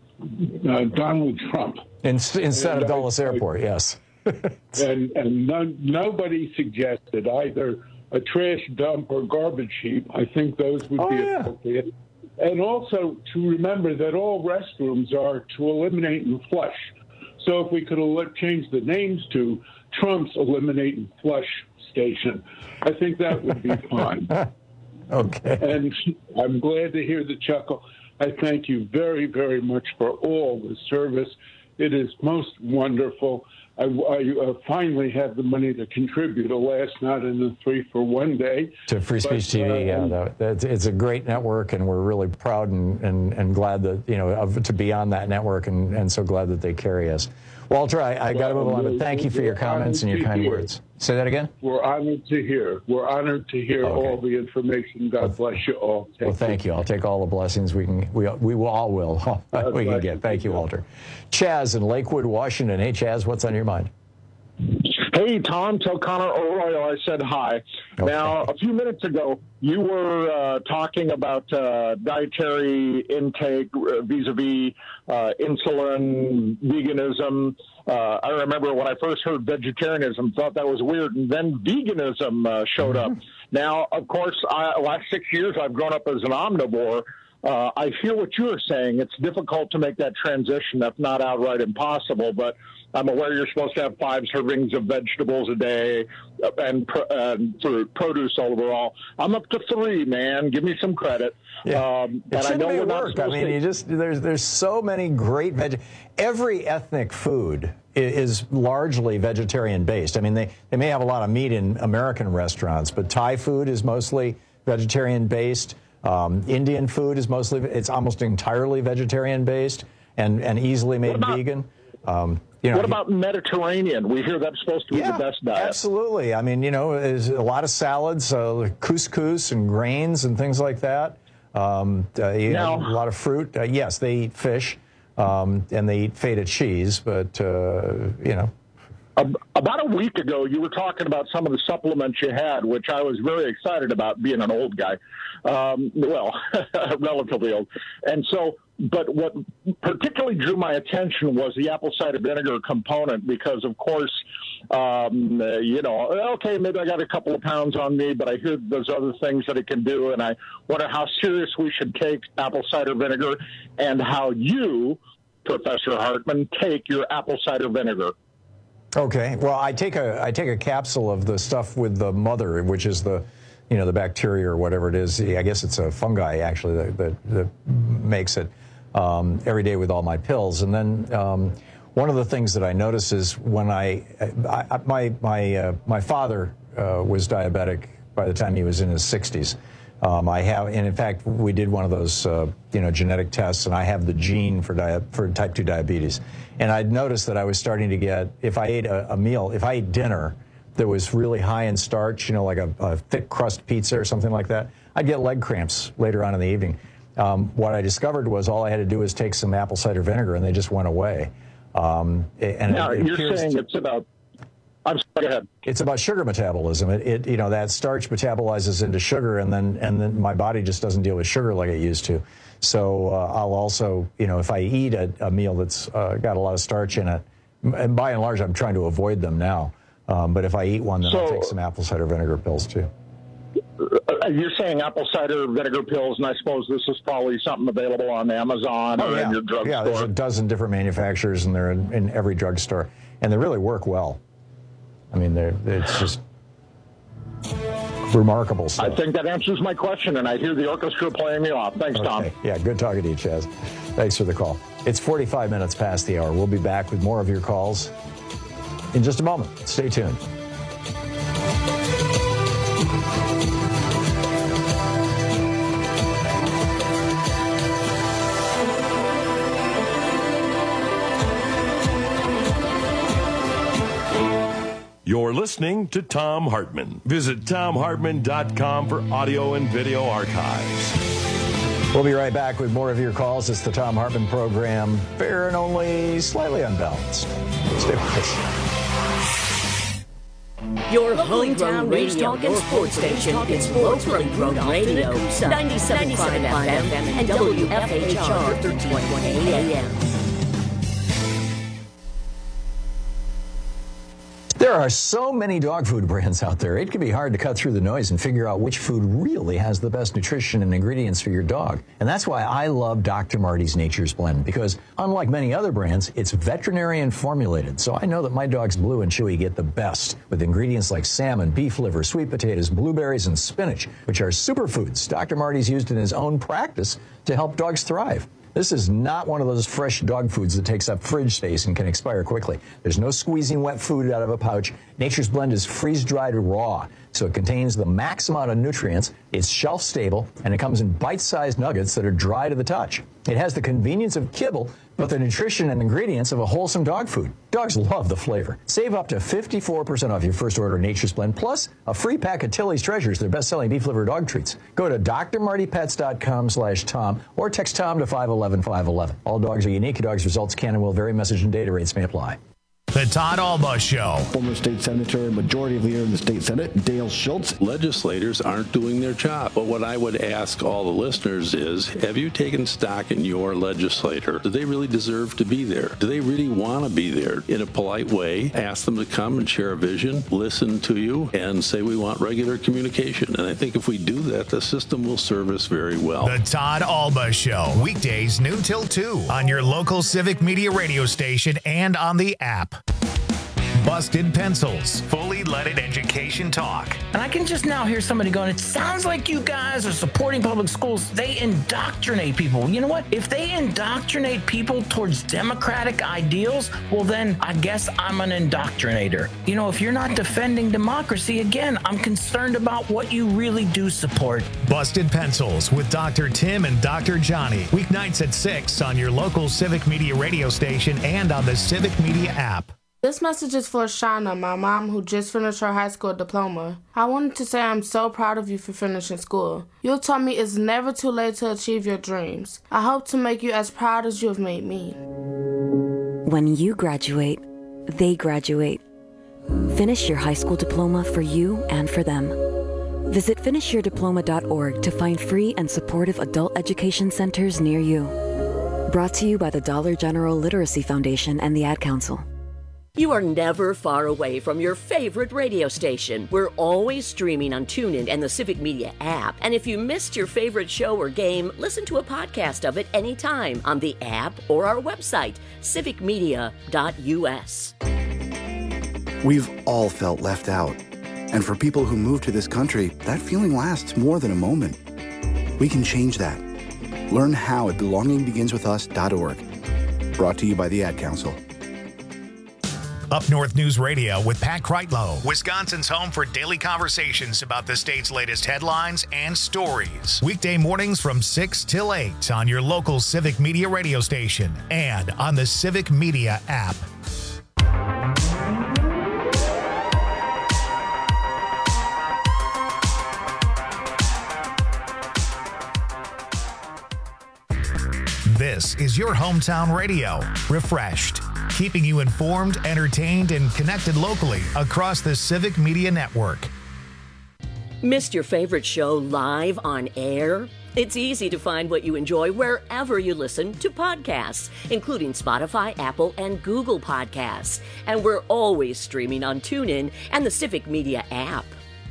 uh, Donald Trump. In, instead of Dulles Airport, yes. and and none, nobody suggested either a trash dump or garbage heap. I think those would oh, be yeah. appropriate. And also to remember that all restrooms are to eliminate and flush. So if we could el- change the names to Trump's Eliminate and Flush Station, I think that would be fine. Okay. And I'm glad to hear the chuckle. I thank you very, very much for all the service. It is most wonderful. I, I uh, finally have the money to contribute a last night in the three for one day. To Free Speech but, T V, uh, yeah. That, that's, it's a great network, and we're really proud and, and, and glad that, you know, of, to be on that network, and, and so glad that they carry us. Walter, I, I got to move on, but thank you for your comments and your kind words. Say that again? We're honored to hear. We're honored to hear Okay. all the information. God bless you all. Take Well, thank you. I'll take all the blessings we can. We we will, all will. we can get. Thank you, Walter. Chaz in Lakewood, Washington. Hey, Chaz, what's on your mind? Hey, Tom, tell Connor O'Royal I said hi. Okay. Now, a few minutes ago, you were uh, talking about uh, dietary intake uh, vis-a-vis uh, insulin, veganism. Uh, I remember when I first heard vegetarianism, thought that was weird, and then veganism uh, showed up. Now, of course, I, last six years I've grown up as an omnivore. Uh, I hear what you're saying. It's difficult to make that transition, if not outright impossible, but I'm aware you're supposed to have five servings of vegetables a day and, pro- and fruit, produce overall. I'm up to three, man. Give me some credit. Yeah. Um, It and I shouldn't know be we're not work. I supposed mean, to- you just there's there's so many great veg. Every ethnic food i- is largely vegetarian based. I mean, they they may have a lot of meat in American restaurants, but Thai food is mostly vegetarian based. Um, Indian food is mostly it's almost entirely vegetarian based and and easily made about- vegan. Um, you know, what about Mediterranean? We hear that's supposed to be Yeah, the best diet. Absolutely. I mean, you know, there's a lot of salads, uh, couscous and grains and things like that. Um, uh, you know, Now- a lot of fruit. Uh, yes, they eat fish um, and they eat feta cheese, but, uh, you know. Ab- About a week ago, you were talking about some of the supplements you had, which I was very excited about, being an old guy. Um, well, relatively old. And so, but what particularly drew my attention was the apple cider vinegar component, because, of course, Um, uh, you know, okay, maybe I got a couple of pounds on me, but I hear there's other things that it can do, and I wonder how serious we should take apple cider vinegar and how you, Professor Hartman, take your apple cider vinegar. Okay. Well, I take a I take a capsule of the stuff with the mother, which is the, you know, the bacteria or whatever it is. I guess it's a fungi actually that that, that makes it um, every day with all my pills. And then um, one of the things that I notice is when I, I my my uh, my father uh, was diabetic by the time he was in his sixties. Um, I have, and in fact, we did one of those, uh, you know, genetic tests, and I have the gene for dia- for type two diabetes. And I'd noticed that I was starting to get, if I ate a, a meal, if I ate dinner that was really high in starch, you know, like a, a thick crust pizza or something like that, I'd get leg cramps later on in the evening. Um, what I discovered was all I had to do was take some apple cider vinegar, and they just went away. Um, and now, it, it you're saying to, it's about. I'm sorry, go ahead. It's about sugar metabolism. It, it, you know, that starch metabolizes into sugar, and then and then my body just doesn't deal with sugar like it used to. So uh, I'll also, you know, if I eat a, a meal that's uh, got a lot of starch in it, and by and large, I'm trying to avoid them now. Um, but if I eat one, then so, I'll take some apple cider vinegar pills too. Uh, you're saying apple cider vinegar pills, and I suppose this is probably something available on Amazon oh, or yeah. in your drugstore. Yeah, there's a dozen different manufacturers, and they're in, in every drugstore, and they really work well. I mean, they're, it's just remarkable stuff. I think that answers my question, and I hear the orchestra playing me off. Thanks, okay. Tom. Yeah, good talking to you, Chaz. Thanks for the call. It's forty-five minutes past the hour. We'll be back with more of your calls in just a moment. Stay tuned. You're listening to Thom Hartmann. Visit Thom Hartmann dot com for audio and video archives. We'll be right back with more of your calls. It's the Thom Hartmann program, fair and only slightly unbalanced. Stay with us. Your hometown news talk and sports station is locally grown radio. ninety-seven point five F M and W F H R thirteen twenty A M. There are so many dog food brands out there, it can be hard to cut through the noise and figure out which food really has the best nutrition and ingredients for your dog. And that's why I love Doctor Marty's Nature's Blend, because unlike many other brands, it's veterinarian formulated. So I know that my dogs Blue and Chewy get the best with ingredients like salmon, beef liver, sweet potatoes, blueberries, and spinach, which are superfoods Doctor Marty's used in his own practice to help dogs thrive. This is not one of those fresh dog foods that takes up fridge space and can expire quickly. There's no squeezing wet food out of a pouch. Nature's Blend is freeze-dried raw, so it contains the max amount of nutrients. It's shelf-stable, and it comes in bite-sized nuggets that are dry to the touch. It has the convenience of kibble, but the nutrition and ingredients of a wholesome dog food. Dogs love the flavor. Save up to fifty-four percent off your first order of Nature's Blend, plus a free pack of Tilly's Treasures, their best-selling beef liver dog treats. Go to D R Marty Pets dot com slash Tom or text Tom to five one one, five one one. All dogs are unique. Dogs' results can and will vary. Message and data rates may apply. The Todd Alba Show. Former state senator and majority leader in the state Senate, Dale Schultz. Legislators aren't doing their job. But what I would ask all the listeners is, have you taken stock in your legislator? Do they really deserve to be there? Do they really want to be there? In a polite way, ask them to come and share a vision, listen to you, and say we want regular communication. And I think if we do that, the system will serve us very well. The Todd Alba Show. Weekdays noon till two on your local Civic Media radio station and on the app. Busted Pencils, fully leaded education talk. And I can just now hear somebody going, it sounds like you guys are supporting public schools. They indoctrinate people. You know what? If they indoctrinate people towards democratic ideals, well, then I guess I'm an indoctrinator. You know, if you're not defending democracy, again, I'm concerned about what you really do support. Busted Pencils with Doctor Tim and Doctor Johnny. Weeknights at six on your local Civic Media radio station and on the Civic Media app. This message is for Shauna, my mom, who just finished her high school diploma. I wanted to say I'm so proud of you for finishing school. You told me it's never too late to achieve your dreams. I hope to make you as proud as you have made me. When you graduate, they graduate. Finish your high school diploma for you and for them. Visit finish your diploma dot org to find free and supportive adult education centers near you. Brought to you by the Dollar General Literacy Foundation and the Ad Council. You are never far away from your favorite radio station. We're always streaming on TuneIn and the Civic Media app. And if you missed your favorite show or game, listen to a podcast of it anytime on the app or our website, civic media dot u s. We've all felt left out. And for people who move to this country, that feeling lasts more than a moment. We can change that. Learn how at belonging begins with us dot org. Brought to you by the Ad Council. Up North News Radio with Pat Kreitlow, Wisconsin's home for daily conversations about the state's latest headlines and stories. Weekday mornings from six till eight on your local Civic Media radio station and on the Civic Media app. This is your hometown radio, refreshed, keeping you informed, entertained, and connected locally across the Civic Media Network. Missed your favorite show live on air? It's easy to find what you enjoy wherever you listen to podcasts, including Spotify, Apple, and Google Podcasts. And we're always streaming on TuneIn and the Civic Media app.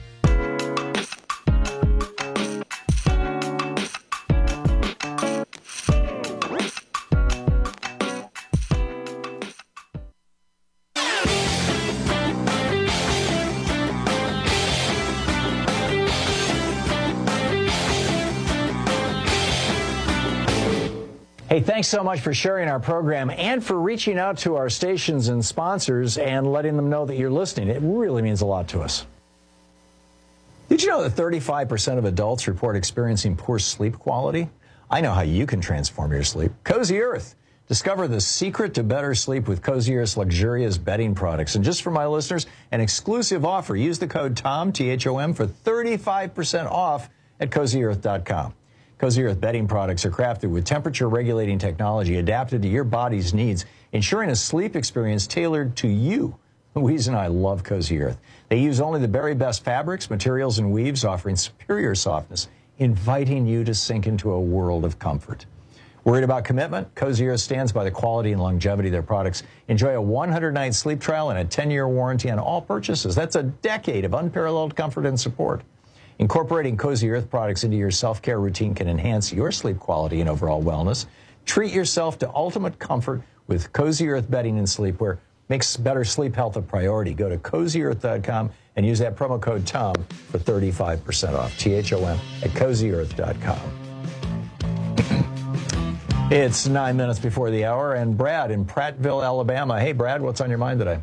Hey, thanks so much for sharing our program and for reaching out to our stations and sponsors and letting them know that you're listening. It really means a lot to us. Did you know that thirty-five percent of adults report experiencing poor sleep quality? I know how you can transform your sleep. Cozy Earth. Discover the secret to better sleep with Cozy Earth's luxurious bedding products. And just for my listeners, an exclusive offer. Use the code TOM, T H O M, for thirty-five percent off at cozy earth dot com. Cozy Earth bedding products are crafted with temperature-regulating technology adapted to your body's needs, ensuring a sleep experience tailored to you. Louise and I love Cozy Earth. They use only the very best fabrics, materials, and weaves, offering superior softness, inviting you to sink into a world of comfort. Worried about commitment? Cozy Earth stands by the quality and longevity of their products. Enjoy a one hundred night sleep trial and a ten year warranty on all purchases. That's a decade of unparalleled comfort and support. Incorporating Cozy Earth products into your self-care routine can enhance your sleep quality and overall wellness. Treat yourself to ultimate comfort with Cozy Earth bedding and sleepwear. Makes better sleep health a priority. Go to cozy earth dot com and use that promo code TOM for thirty-five percent off. T H O M at cozy earth dot com. It's nine minutes before the hour, and Brad in Prattville, Alabama. Hey, Brad, what's on your mind today?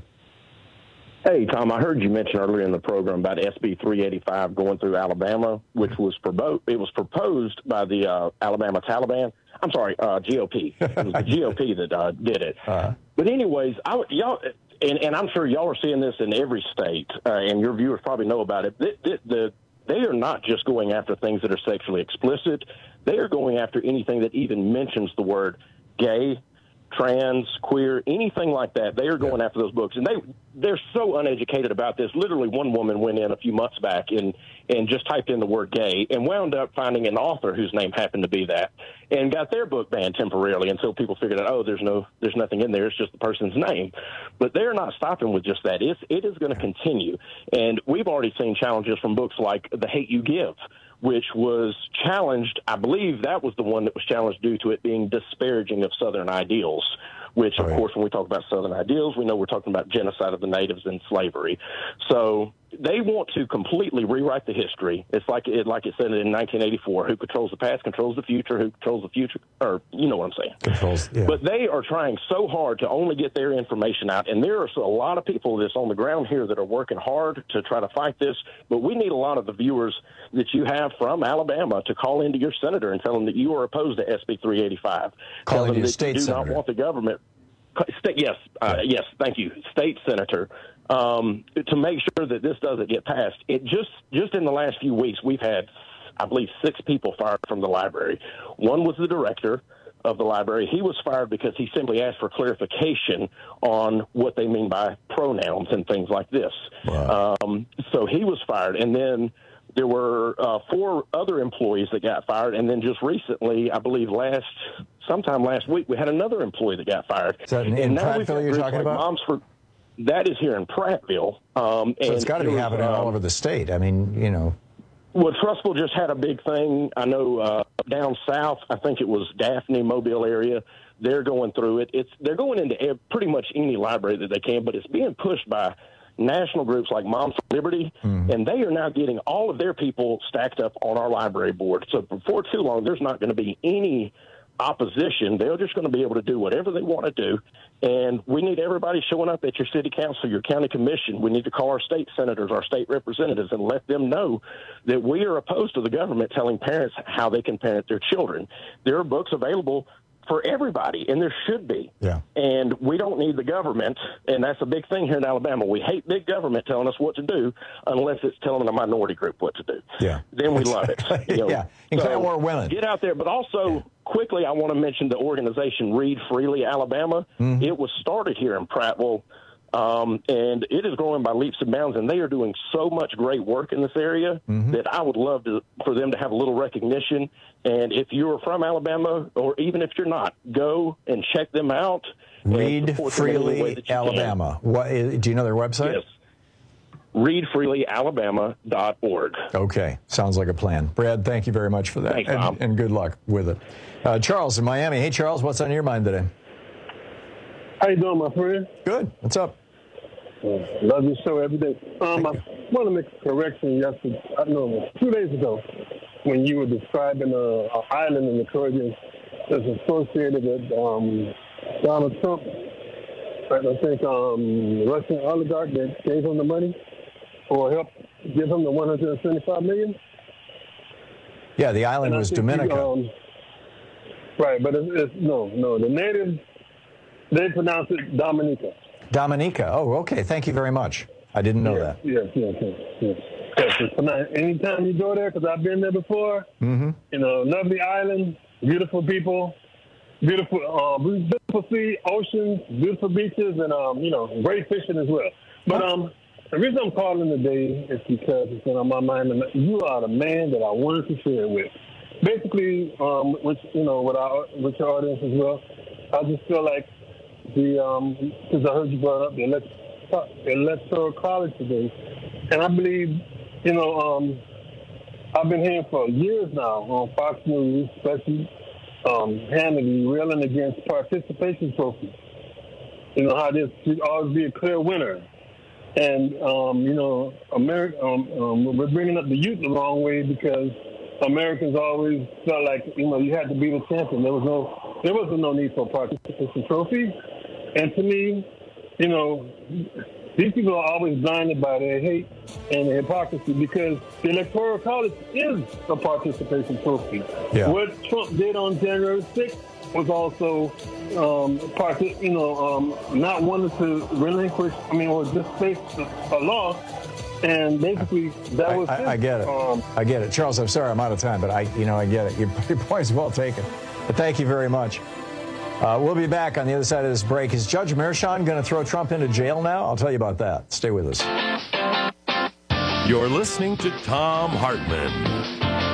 Hey, Tom, I heard you mention earlier in the program about S B three eighty-five going through Alabama, which was proposed. It was proposed by the uh, Alabama Taliban. I'm sorry, uh, G O P. It was the G O P that uh, did it. Uh-huh. But anyways, I, y'all, and, and I'm sure y'all are seeing this in every state, uh, and your viewers probably know about it. The, the, the, they are not just going after things that are sexually explicit. They are going after anything that even mentions the word gay, trans, queer, anything like that. They are going yeah. after those books, and they they're so uneducated about this. Literally, one woman went in a few months back and and just typed in the word gay and wound up finding an author whose name happened to be that, and got their book banned temporarily until people figured out, oh, there's no there's nothing in there. It's just the person's name. But they're not stopping with just that. It's it is going to continue, and we've already seen challenges from books like The Hate U Give, which was challenged. I believe that was the one that was challenged due to it being disparaging of Southern ideals, which, of right. course, when we talk about Southern ideals, we know we're talking about genocide of the natives and slavery. So they want to completely rewrite the history. It's like it, like it said in nineteen eighty-four, who controls the past controls the future, who controls the future, or you know what I'm saying. Controls, yeah. But they are trying so hard to only get their information out, and there are a lot of people that's on the ground here that are working hard to try to fight this, but we need a lot of the viewers that you have from Alabama to call into your senator and tell them that you are opposed to S B three eighty-five. Call tell them into that state you do senator. not want the government. State, yes, uh, yes, thank you, state senator, um, to make sure that this doesn't get passed. It just just in the last few weeks, we've had, I believe, six people fired from the library. One was the director of the library. He was fired because he simply asked for clarification on what they mean by pronouns and things like this. Wow. Um, so he was fired, and then there were uh, four other employees that got fired, and then just recently, I believe last sometime last week, we had another employee that got fired. Is that in, and in now we've Prattville you're talking like about? Moms for, that is here in Prattville. Um, so and it's got to be was, happening um, all over the state. I mean, you know. Well, Trussville just had a big thing. I know uh, down south, I think it was Daphne, Mobile area. They're going through it. It's they're going into ev- pretty much any library that they can, but it's being pushed by national groups like Moms for Liberty, mm-hmm. and they are now getting all of their people stacked up on our library board. So before too long, there's not going to be any opposition. They're just going to be able to do whatever they want to do. And we need everybody showing up at your city council, your county commission. We need to call our state senators, our state representatives, and let them know that we are opposed to the government telling parents how they can parent their children. There are books available for everybody, and there should be. Yeah. And we don't need the government, and that's a big thing here in Alabama. We hate big government telling us what to do unless it's telling a minority group what to do. Yeah. Then we love it. You know? Yeah, including so more women. Get out there, but also yeah. quickly I want to mention the organization Read Freely Alabama. Mm-hmm. It was started here in Prattville, um, and it is growing by leaps and bounds, and they are doing so much great work in this area mm-hmm. that I would love to, for them to have a little recognition. And if you're from Alabama, or even if you're not, go and check them out. Read Freely Alabama. What, do you know their website? Yes. read freely alabama dot org. Okay. Sounds like a plan. Brad, thank you very much for that. Thanks, and, Tom. and good luck with it. Uh, Charles in Miami. Hey, Charles, what's on your mind today? How you doing, my friend? Good. What's up? Uh, love your show every day. Um, I want to make a correction yesterday. I don't know, two days ago, when you were describing uh, an island in the Caribbean that's associated with um, Donald Trump. I think um, Russian oligarch that gave him the money or helped give him the one hundred seventy-five million dollars. Yeah, the island was Dominica. You, um, right, but it's, it's no, no. The natives, they pronounce it Dominica. Dominica. Oh, okay. Thank you very much. I didn't know yes, that. Yes, yes, yes, yes. yes anytime you go there, because I've been there before, mm-hmm. you know, lovely island, beautiful people, beautiful, uh, beautiful sea, oceans, beautiful beaches, and, um, you know, great fishing as well. But um, the reason I'm calling today is because it's been on my mind, and you are the man that I wanted to share with. Basically, um, with, you know, with, our, with your audience as well, I just feel like the, um, because I heard you brought up the electoral, electoral college today, and I believe, you know, um, I've been hearing for years now on Fox News, especially um, Hannity, railing against participation trophies. You know, how there should always be a clear winner. And, um, you know, America, um, um, we're bringing up the youth the wrong way because Americans always felt like, you know, you had to be the champion. There was no, there was no need for a participation trophy. And to me, you know, these people are always blinded by their hate and their hypocrisy because the Electoral College is a participation trophy. Yeah. What Trump did on January sixth was also, um, part, you know, um, not wanting to relinquish, I mean, or just face a law. And basically, that was. I, I, I get it. Um, I get it, Charles. I'm sorry, I'm out of time, but I, you know, I get it. Your, your point's well taken. But thank you very much. Uh, we'll be back on the other side of this break. Is Judge Merchan going to throw Trump into jail now? I'll tell you about that. Stay with us. You're listening to Thom Hartmann.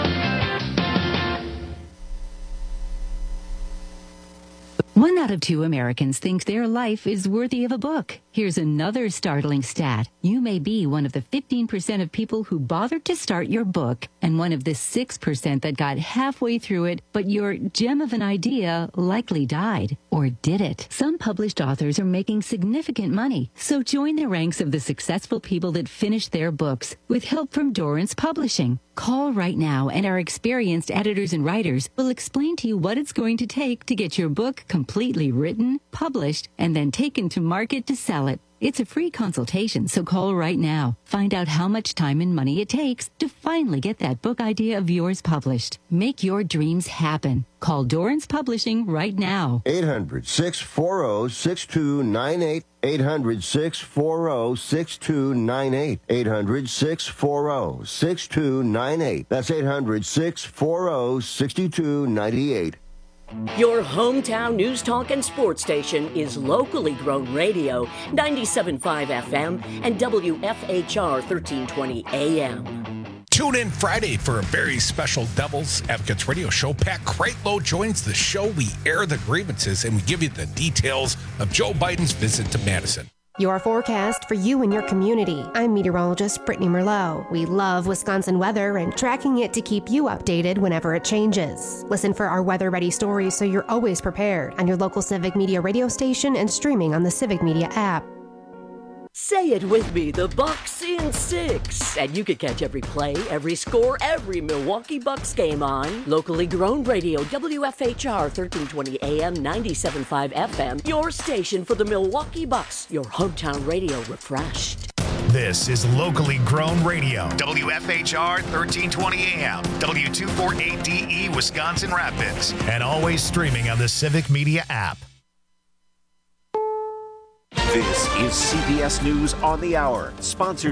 One out of two Americans think their life is worthy of a book. Here's another startling stat. You may be one of the fifteen percent of people who bothered to start your book and one of the six percent that got halfway through it, but your gem of an idea likely died. Or did it? Some published authors are making significant money, so join the ranks of the successful people that finished their books with help from Dorrance Publishing. Call right now and our experienced editors and writers will explain to you what it's going to take to get your book completely written, published, and then taken to market to sell it. It's a free consultation, so call right now. Find out how much time and money it takes to finally get that book idea of yours published. Make your dreams happen. Call Dorrance Publishing right now. eight hundred, six four zero, six two nine eight. eight hundred, six four zero, six two nine eight. eight hundred, six four zero, six two nine eight. That's eight hundred, six four zero, six two nine eight. Your hometown news talk and sports station is locally grown radio, ninety-seven point five F M and W F H R thirteen twenty A M. Tune in Friday for a very special Devil's Advocates radio show. Pat Kreitlow joins the show. We air the grievances and we give you the details of Joe Biden's visit to Madison. Your forecast for you and your community. I'm meteorologist Brittany Merlot. We love Wisconsin weather and tracking it to keep you updated whenever it changes. Listen for our weather-ready stories so you're always prepared on your local Civic Media radio station and streaming on the Civic Media app. Say it with me, the Bucks in six. And you can catch every play, every score, every Milwaukee Bucks game on locally grown radio, W F H R thirteen twenty A M, ninety-seven point five F M, your station for the Milwaukee Bucks, your hometown radio refreshed. This is locally grown radio, W F H R thirteen twenty A M, W two forty-eight D E, Wisconsin Rapids, and always streaming on the Civic Media app. This is C B S News on the Hour, sponsored